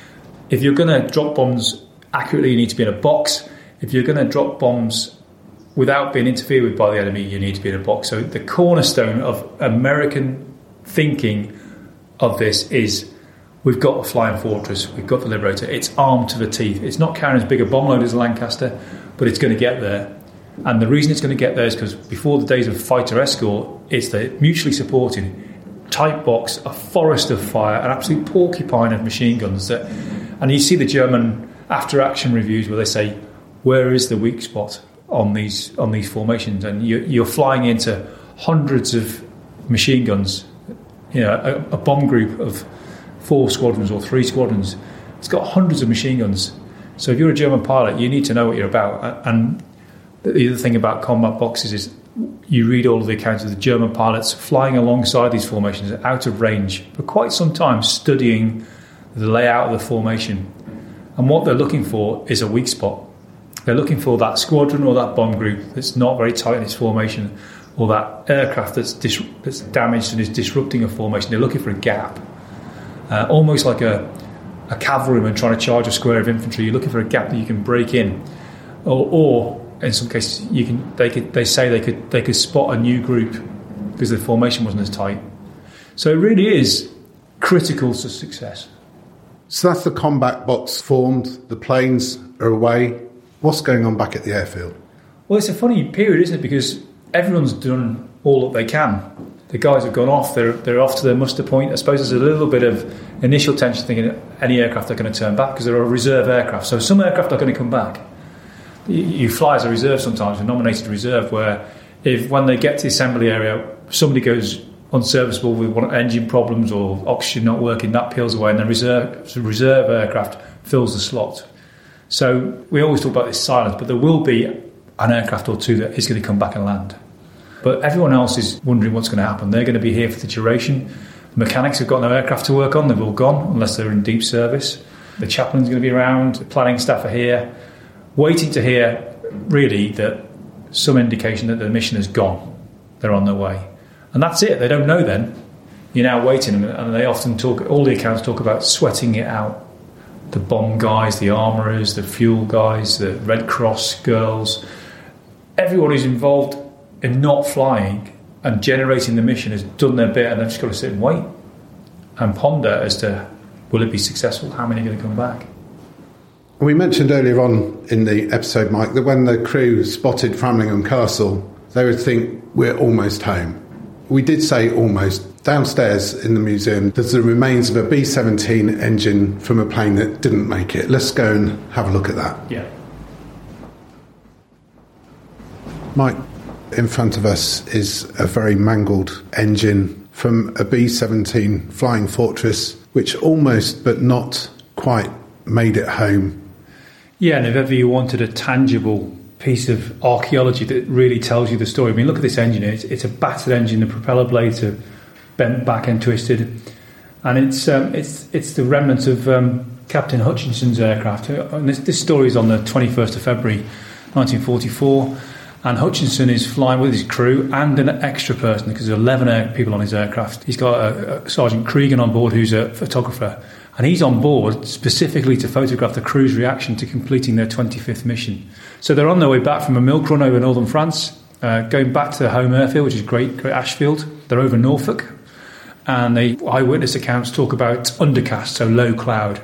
if you're going to drop bombs accurately, you need to be in a box. If you're going to drop bombs without being interfered with by the enemy, you need to be in a box. So the cornerstone of American thinking of this is, we've got a flying fortress, we've got the Liberator, it's armed to the teeth. It's not carrying as big a bomb load as a Lancaster, but it's going to get there. And the reason it's going to get there is because before the days of fighter escort, it's the mutually supported tight box, a forest of fire, an absolute porcupine of machine guns. That, and you see the German after-action reviews where they say, where is the weak spot on these on these formations? And you, you're flying into hundreds of machine guns, you know, a, a bomb group of four squadrons or three squadrons. It's got hundreds of machine guns. So if you're a German pilot, you need to know what you're about. And the other thing about combat boxes is you read all of the accounts of the German pilots flying alongside these formations out of range for quite some time, studying the layout of the formation. And what they're looking for is a weak spot. They're looking for that squadron or that bomb group that's not very tight in its formation, or that aircraft that's, dis- that's damaged and is disrupting a formation. They're looking for a gap. Uh, almost like a, a cavalryman trying to charge a square of infantry. You're looking for a gap that you can break in. Or... or in some cases, you can. They could. They say they could. They could spot a new group because the formation wasn't as tight. So it really is critical to success. So that's the combat box formed. The planes are away. What's going on back at the airfield? Well, it's a funny period, isn't it? Because everyone's done all that they can. The guys have gone off. They're they're off to their muster point. I suppose there's a little bit of initial tension, thinking any aircraft are going to turn back because there are reserve aircraft. So some aircraft are going to come back. You fly as a reserve sometimes, a nominated reserve, where if when they get to the assembly area, somebody goes unserviceable with one engine problems or oxygen not working, that peels away, and the reserve the reserve aircraft fills the slot. So we always talk about this silence, but there will be an aircraft or two that is going to come back and land. But everyone else is wondering what's going to happen. They're going to be here for the duration. The mechanics have got no aircraft to work on. They've all gone, unless they're in deep service. The chaplain's going to be around. The planning staff are here, waiting to hear, really, that some indication that the mission has gone. They're on their way. And that's it. They don't know then. You're now waiting, and they often talk, all the accounts talk about sweating it out. The bomb guys, the armourers, the fuel guys, the Red Cross girls. Everyone who's involved in not flying and generating the mission has done their bit, and they've just got to sit and wait and ponder as to, will it be successful? How many are going to come back? We mentioned earlier on in the episode, Mike, that when the crew spotted Framlingham Castle, they would think, we're almost home. We did say almost. Downstairs in the museum, there's the remains of a B seventeen engine from a plane that didn't make it. Let's go and have a look at that. Yeah. Mike, in front of us is a very mangled engine from a B seventeen Flying Fortress, which almost but not quite made it home. Yeah, and if ever you wanted a tangible piece of archaeology that really tells you the story, I mean, look at this engine. It's, it's a battered engine. The propeller blades are bent back and twisted, and it's um, it's it's the remnants of um, Captain Hutchinson's aircraft. And this, this story is on the twenty-first of February nineteen forty-four, and Hutchinson is flying with his crew and an extra person, because there's eleven air, people on his aircraft. He's got a, a Sergeant Cregan on board, who's a photographer, and he's on board specifically to photograph the crew's reaction to completing their twenty-fifth mission. So they're on their way back from a milk run over northern France, uh, going back to their home airfield, which is Great, Great Ashfield. They're over Norfolk, and the eyewitness accounts talk about undercast, so low cloud.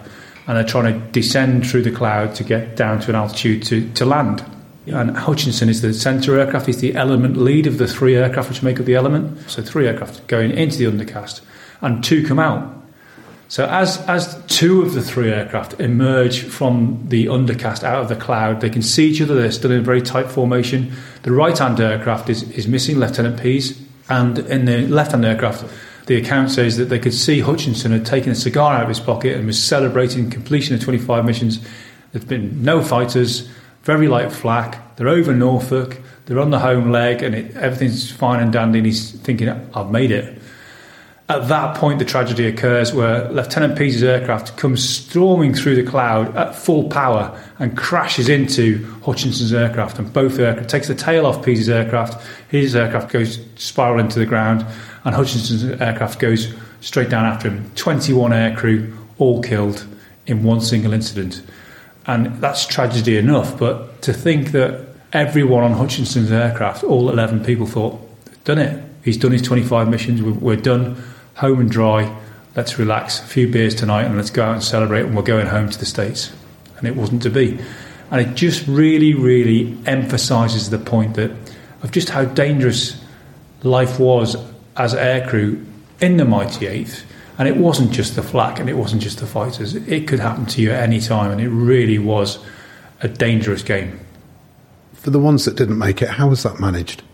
and they're trying to descend through the cloud to get down to an altitude to, to land. And Hutchinson is the centre aircraft. He's the element lead of the three aircraft which make up the element. So three aircraft going into the undercast, and two come out. So as as two of the three aircraft emerge from the undercast out of the cloud, they can see each other. They're still in a very tight formation. The right-hand aircraft is, is missing Lieutenant Pease, and in the left-hand aircraft, the account says that they could see Hutchinson had taken a cigar out of his pocket and was celebrating completion of twenty-five missions. There's been no fighters, very light flak. They're over Norfolk. They're on the home leg, and it, everything's fine and dandy. And he's thinking, "I've made it." At that point, the tragedy occurs where Lieutenant Pease's aircraft comes storming through the cloud at full power and crashes into Hutchinson's aircraft. And both aircraft takes the tail off Pease's aircraft. His aircraft goes spiral into the ground, and Hutchinson's aircraft goes straight down after him. twenty-one aircrew, all killed in one single incident. And that's tragedy enough, but to think that everyone on Hutchinson's aircraft, all eleven people, thought, done it. He's done his twenty-five missions, we're done, home and dry, let's relax, a few beers tonight and let's go out and celebrate, and we're going home to the States. And it wasn't to be. And it just really, really emphasises the point that of just how dangerous life was as aircrew in the Mighty Eighth. And it wasn't just the flak, and it wasn't just the fighters. It could happen to you at any time, and it really was a dangerous game. For the ones that didn't make it, how was that managed?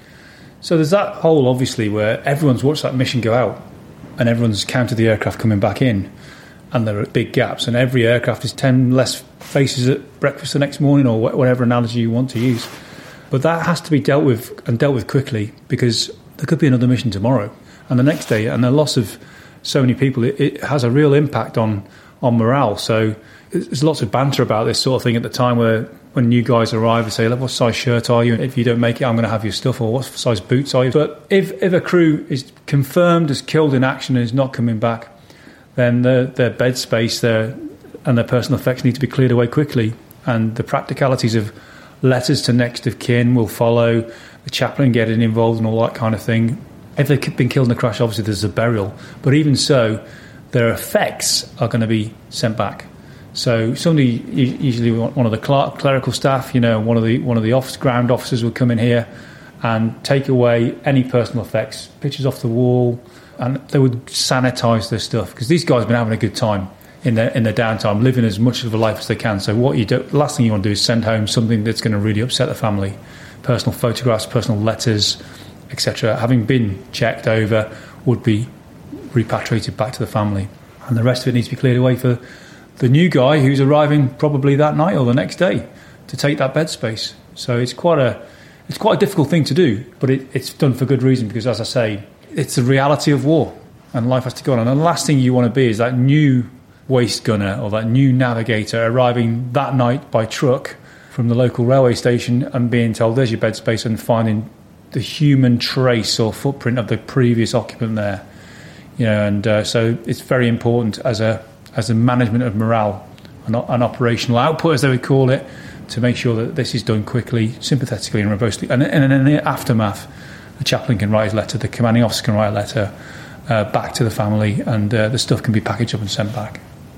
So there's that hole, obviously, where everyone's watched that mission go out, and everyone's counted the aircraft coming back in, and there are big gaps, and every aircraft is ten less faces at breakfast the next morning, or whatever analogy you want to use. But that has to be dealt with, and dealt with quickly, because there could be another mission tomorrow, and the next day, and the loss of so many people, it, it has a real impact on, on morale. So there's lots of banter about this sort of thing at the time, where when new guys arrive and say, what size shirt are you? If you don't make it, I'm going to have your stuff. Or what size boots are you? But if, if a crew is confirmed as killed in action and is not coming back, then their, their bed space their, and their personal effects need to be cleared away quickly. And the practicalities of letters to next of kin will follow, the chaplain getting involved and all that kind of thing. If they've been killed in a crash, obviously there's a burial. But even so, their effects are going to be sent back. So somebody, usually one of the clerical staff, you know, one of the one of the office, ground officers would come in here and take away any personal effects, pictures off the wall, and they would sanitise their stuff, because these guys have been having a good time in their in their downtime, living as much of a life as they can. So what you do, the last thing you want to do is send home something that's going to really upset the family. Personal photographs, personal letters, et cetera, having been checked over, would be repatriated back to the family, and the rest of it needs to be cleared away for the new guy who's arriving probably that night or the next day to take that bed space. So it's quite a it's quite a difficult thing to do, but it, it's done for good reason, because, as I say, it's the reality of war, and life has to go on. And the last thing you want to be is that new waste gunner or that new navigator arriving that night by truck from the local railway station and being told, there's your bed space, and finding the human trace or footprint of the previous occupant there. You know, and uh, so it's very important as a as a management of morale, an, an operational output, as they would call it, to make sure that this is done quickly, sympathetically and robustly. And, and in the aftermath, the chaplain can write a letter, the commanding officer can write a letter uh, back to the family, and uh, the stuff can be packaged up and sent back.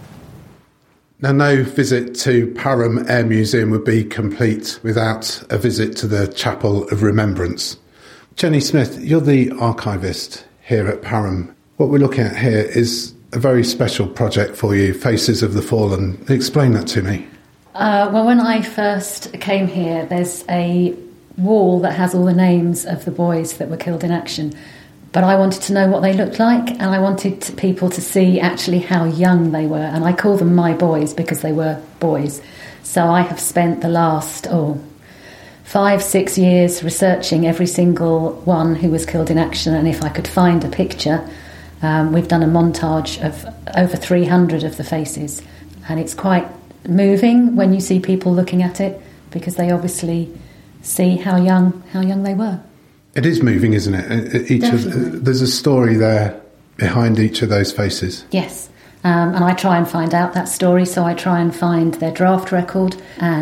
Now, no visit to Parham Air Museum would be complete without a visit to the Chapel of Remembrance. Jenny Smith, you're the archivist here at Parham. What we're looking at here is a very special project for you, Faces of the Fallen. Explain that to me. Uh, well, when I first came here, there's a wall that has all the names of the boys that were killed in action. But I wanted to know what they looked like, and I wanted people to see actually how young they were. And I call them my boys because they were boys. So I have spent the last, oh, five, six years researching every single one who was killed in action. And if I could find a picture, Um, we've done a montage of over three hundred of the faces, and it's quite moving when you see people looking at it, because they obviously see how young how young they were. It is moving, isn't it? Each of, there's a story there behind each of those faces. Yes, um, and I try and find out that story, so I try and find their draft record and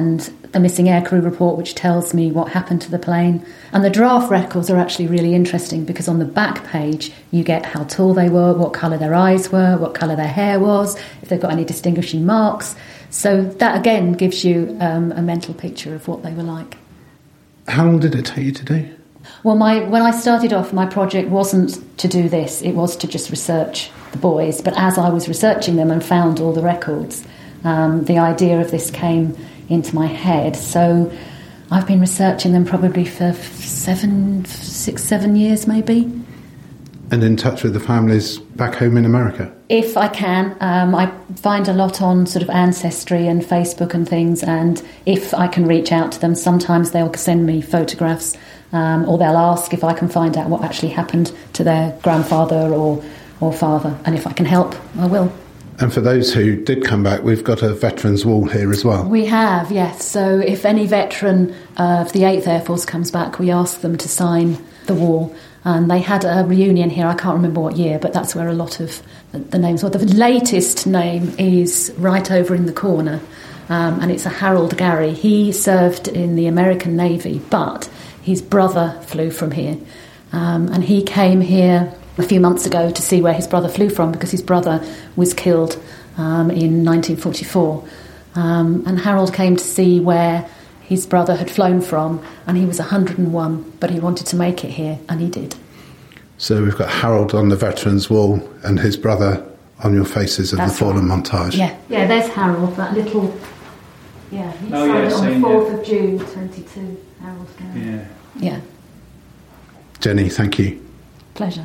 a missing aircrew report which tells me what happened to the plane. And the draft records are actually really interesting because on the back page you get how tall they were, what colour their eyes were, what colour their hair was, if they've got any distinguishing marks. So that again gives you um, a mental picture of what they were like. How long did it take you to do? Well, my when I started off, my project wasn't to do this, it was to just research the boys. But as I was researching them and found all the records, um, the idea of this came into my head. So I've been researching them probably for seven, six, seven years maybe. And in touch with the families back home in America? If I can. Um, I find a lot on sort of Ancestry and Facebook and things, and if I can reach out to them, sometimes they'll send me photographs, um, or they'll ask if I can find out what actually happened to their grandfather or, or father, and if I can help, I will. And for those who did come back, we've got a veterans wall here as well. We have, yes. So if any veteran of the eighth Air Force comes back, we ask them to sign the wall. And they had a reunion here, I can't remember what year, but that's where a lot of the names were. The latest name is right over in the corner, um, and it's a Harold Gary. He served in the American Navy, but his brother flew from here. Um, and he came here a few months ago to see where his brother flew from, because his brother was killed um, in nineteen forty-four. Um, and Harold came to see where his brother had flown from, and he was one hundred and one, but he wanted to make it here, and he did. So we've got Harold on the veterans wall and his brother on your Faces of That's the Fallen right. montage. Yeah, yeah. There's Harold, that little. Yeah, he oh, signed yeah, it on same, the fourth yeah. of June, twenty-two. Harold Gary. Yeah. Yeah. Jenny, thank you. Pleasure.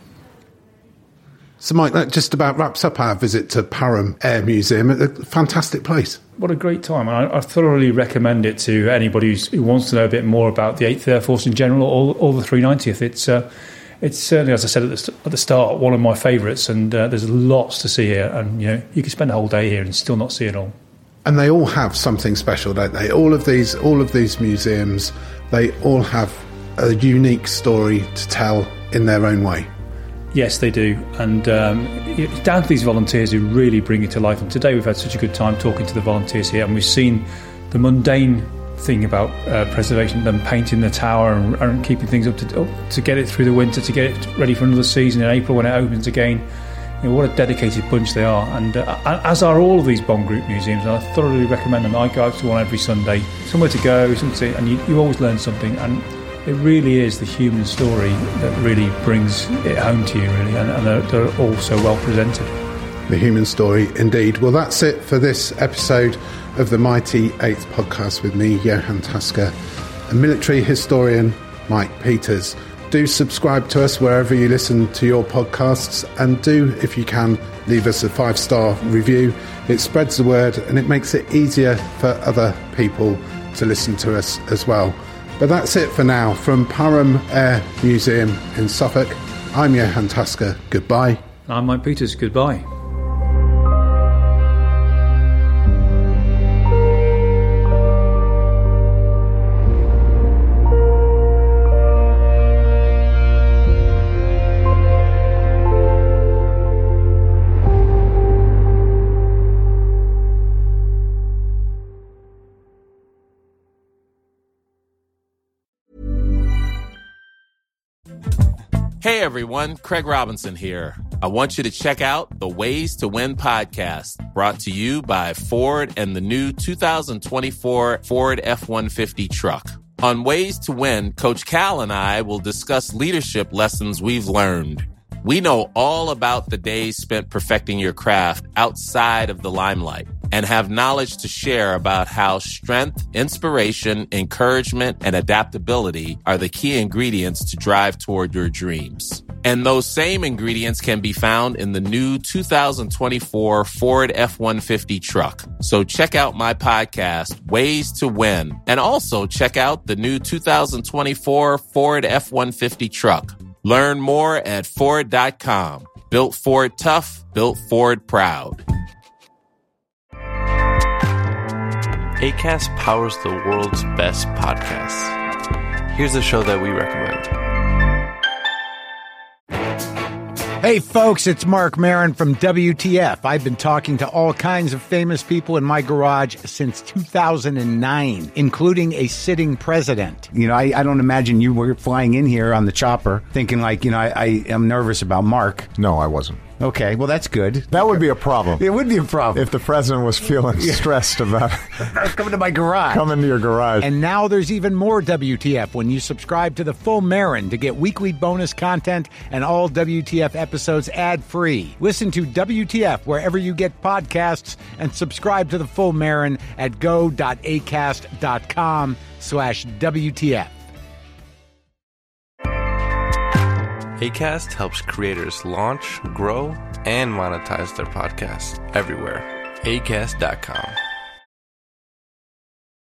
So, Mike, that just about wraps up our visit to Parham Air Museum. A fantastic place. What a great time. I, I thoroughly recommend it to anybody who's, who wants to know a bit more about the eighth Air Force in general, or, or the three ninetieth. It's uh, it's certainly, as I said at the, at the start, one of my favourites, and uh, there's lots to see here. And, you know, you could spend a whole day here and still not see it all. And they all have something special, don't they? All of these, all of these museums, they all have a unique story to tell in their own way. Yes, they do, and um, it's down to these volunteers who really bring it to life. And today we've had such a good time talking to the volunteers here, and we've seen the mundane thing about uh, preservation, them painting the tower and, and keeping things up to up to get it through the winter, to get it ready for another season in April when it opens again. You know, what a dedicated bunch they are, and uh, as are all of these Bond Group museums, and I thoroughly recommend them. I go out to one every Sunday, somewhere to go, something to, and you, you always learn something, and it really is the human story that really brings it home to you, really, and, and they're, they're all so well presented. The human story, indeed. Well, that's it for this episode of the Mighty Eighth podcast with me, Johan Tasker, and military historian Mike Peters. Do subscribe to us wherever you listen to your podcasts, and do, if you can, leave us a five-star review. It spreads the word and it makes it easier for other people to listen to us as well. But that's it for now. From Parham Air Museum in Suffolk, I'm Johan Tasker. Goodbye. I'm Mike Peters. Goodbye. Hey everyone, Craig Robinson here. I want you to check out the Ways to Win podcast, brought to you by Ford and the new two thousand twenty-four Ford F one fifty truck. On Ways to Win, Coach Cal and I will discuss leadership lessons we've learned. We know all about the days spent perfecting your craft outside of the limelight, and have knowledge to share about how strength, inspiration, encouragement, and adaptability are the key ingredients to drive toward your dreams. And those same ingredients can be found in the new two thousand twenty-four Ford F one fifty truck. So check out my podcast, Ways to Win, and also check out the new two thousand twenty-four Ford F one fifty truck. Learn more at Ford dot com. Built Ford tough, built Ford proud. Acast powers the world's best podcasts. Here's a show that we recommend. Hey folks, it's Mark Maron from W T F. I've been talking to all kinds of famous people in my garage since two thousand nine, including a sitting president. You know, I, I don't imagine you were flying in here on the chopper thinking like, you know, I, I am nervous about Mark. No, I wasn't. Okay, well, that's good. That would be a problem. It would be a problem. If the president was feeling stressed about coming to my garage. Coming to your garage. And now there's even more W T F when you subscribe to the full Marin to get weekly bonus content and all W T F episodes ad-free. Listen to W T F wherever you get podcasts and subscribe to the full Marin at go.acast.com slash WTF. Acast helps creators launch, grow, and monetize their podcasts everywhere. acast dot com.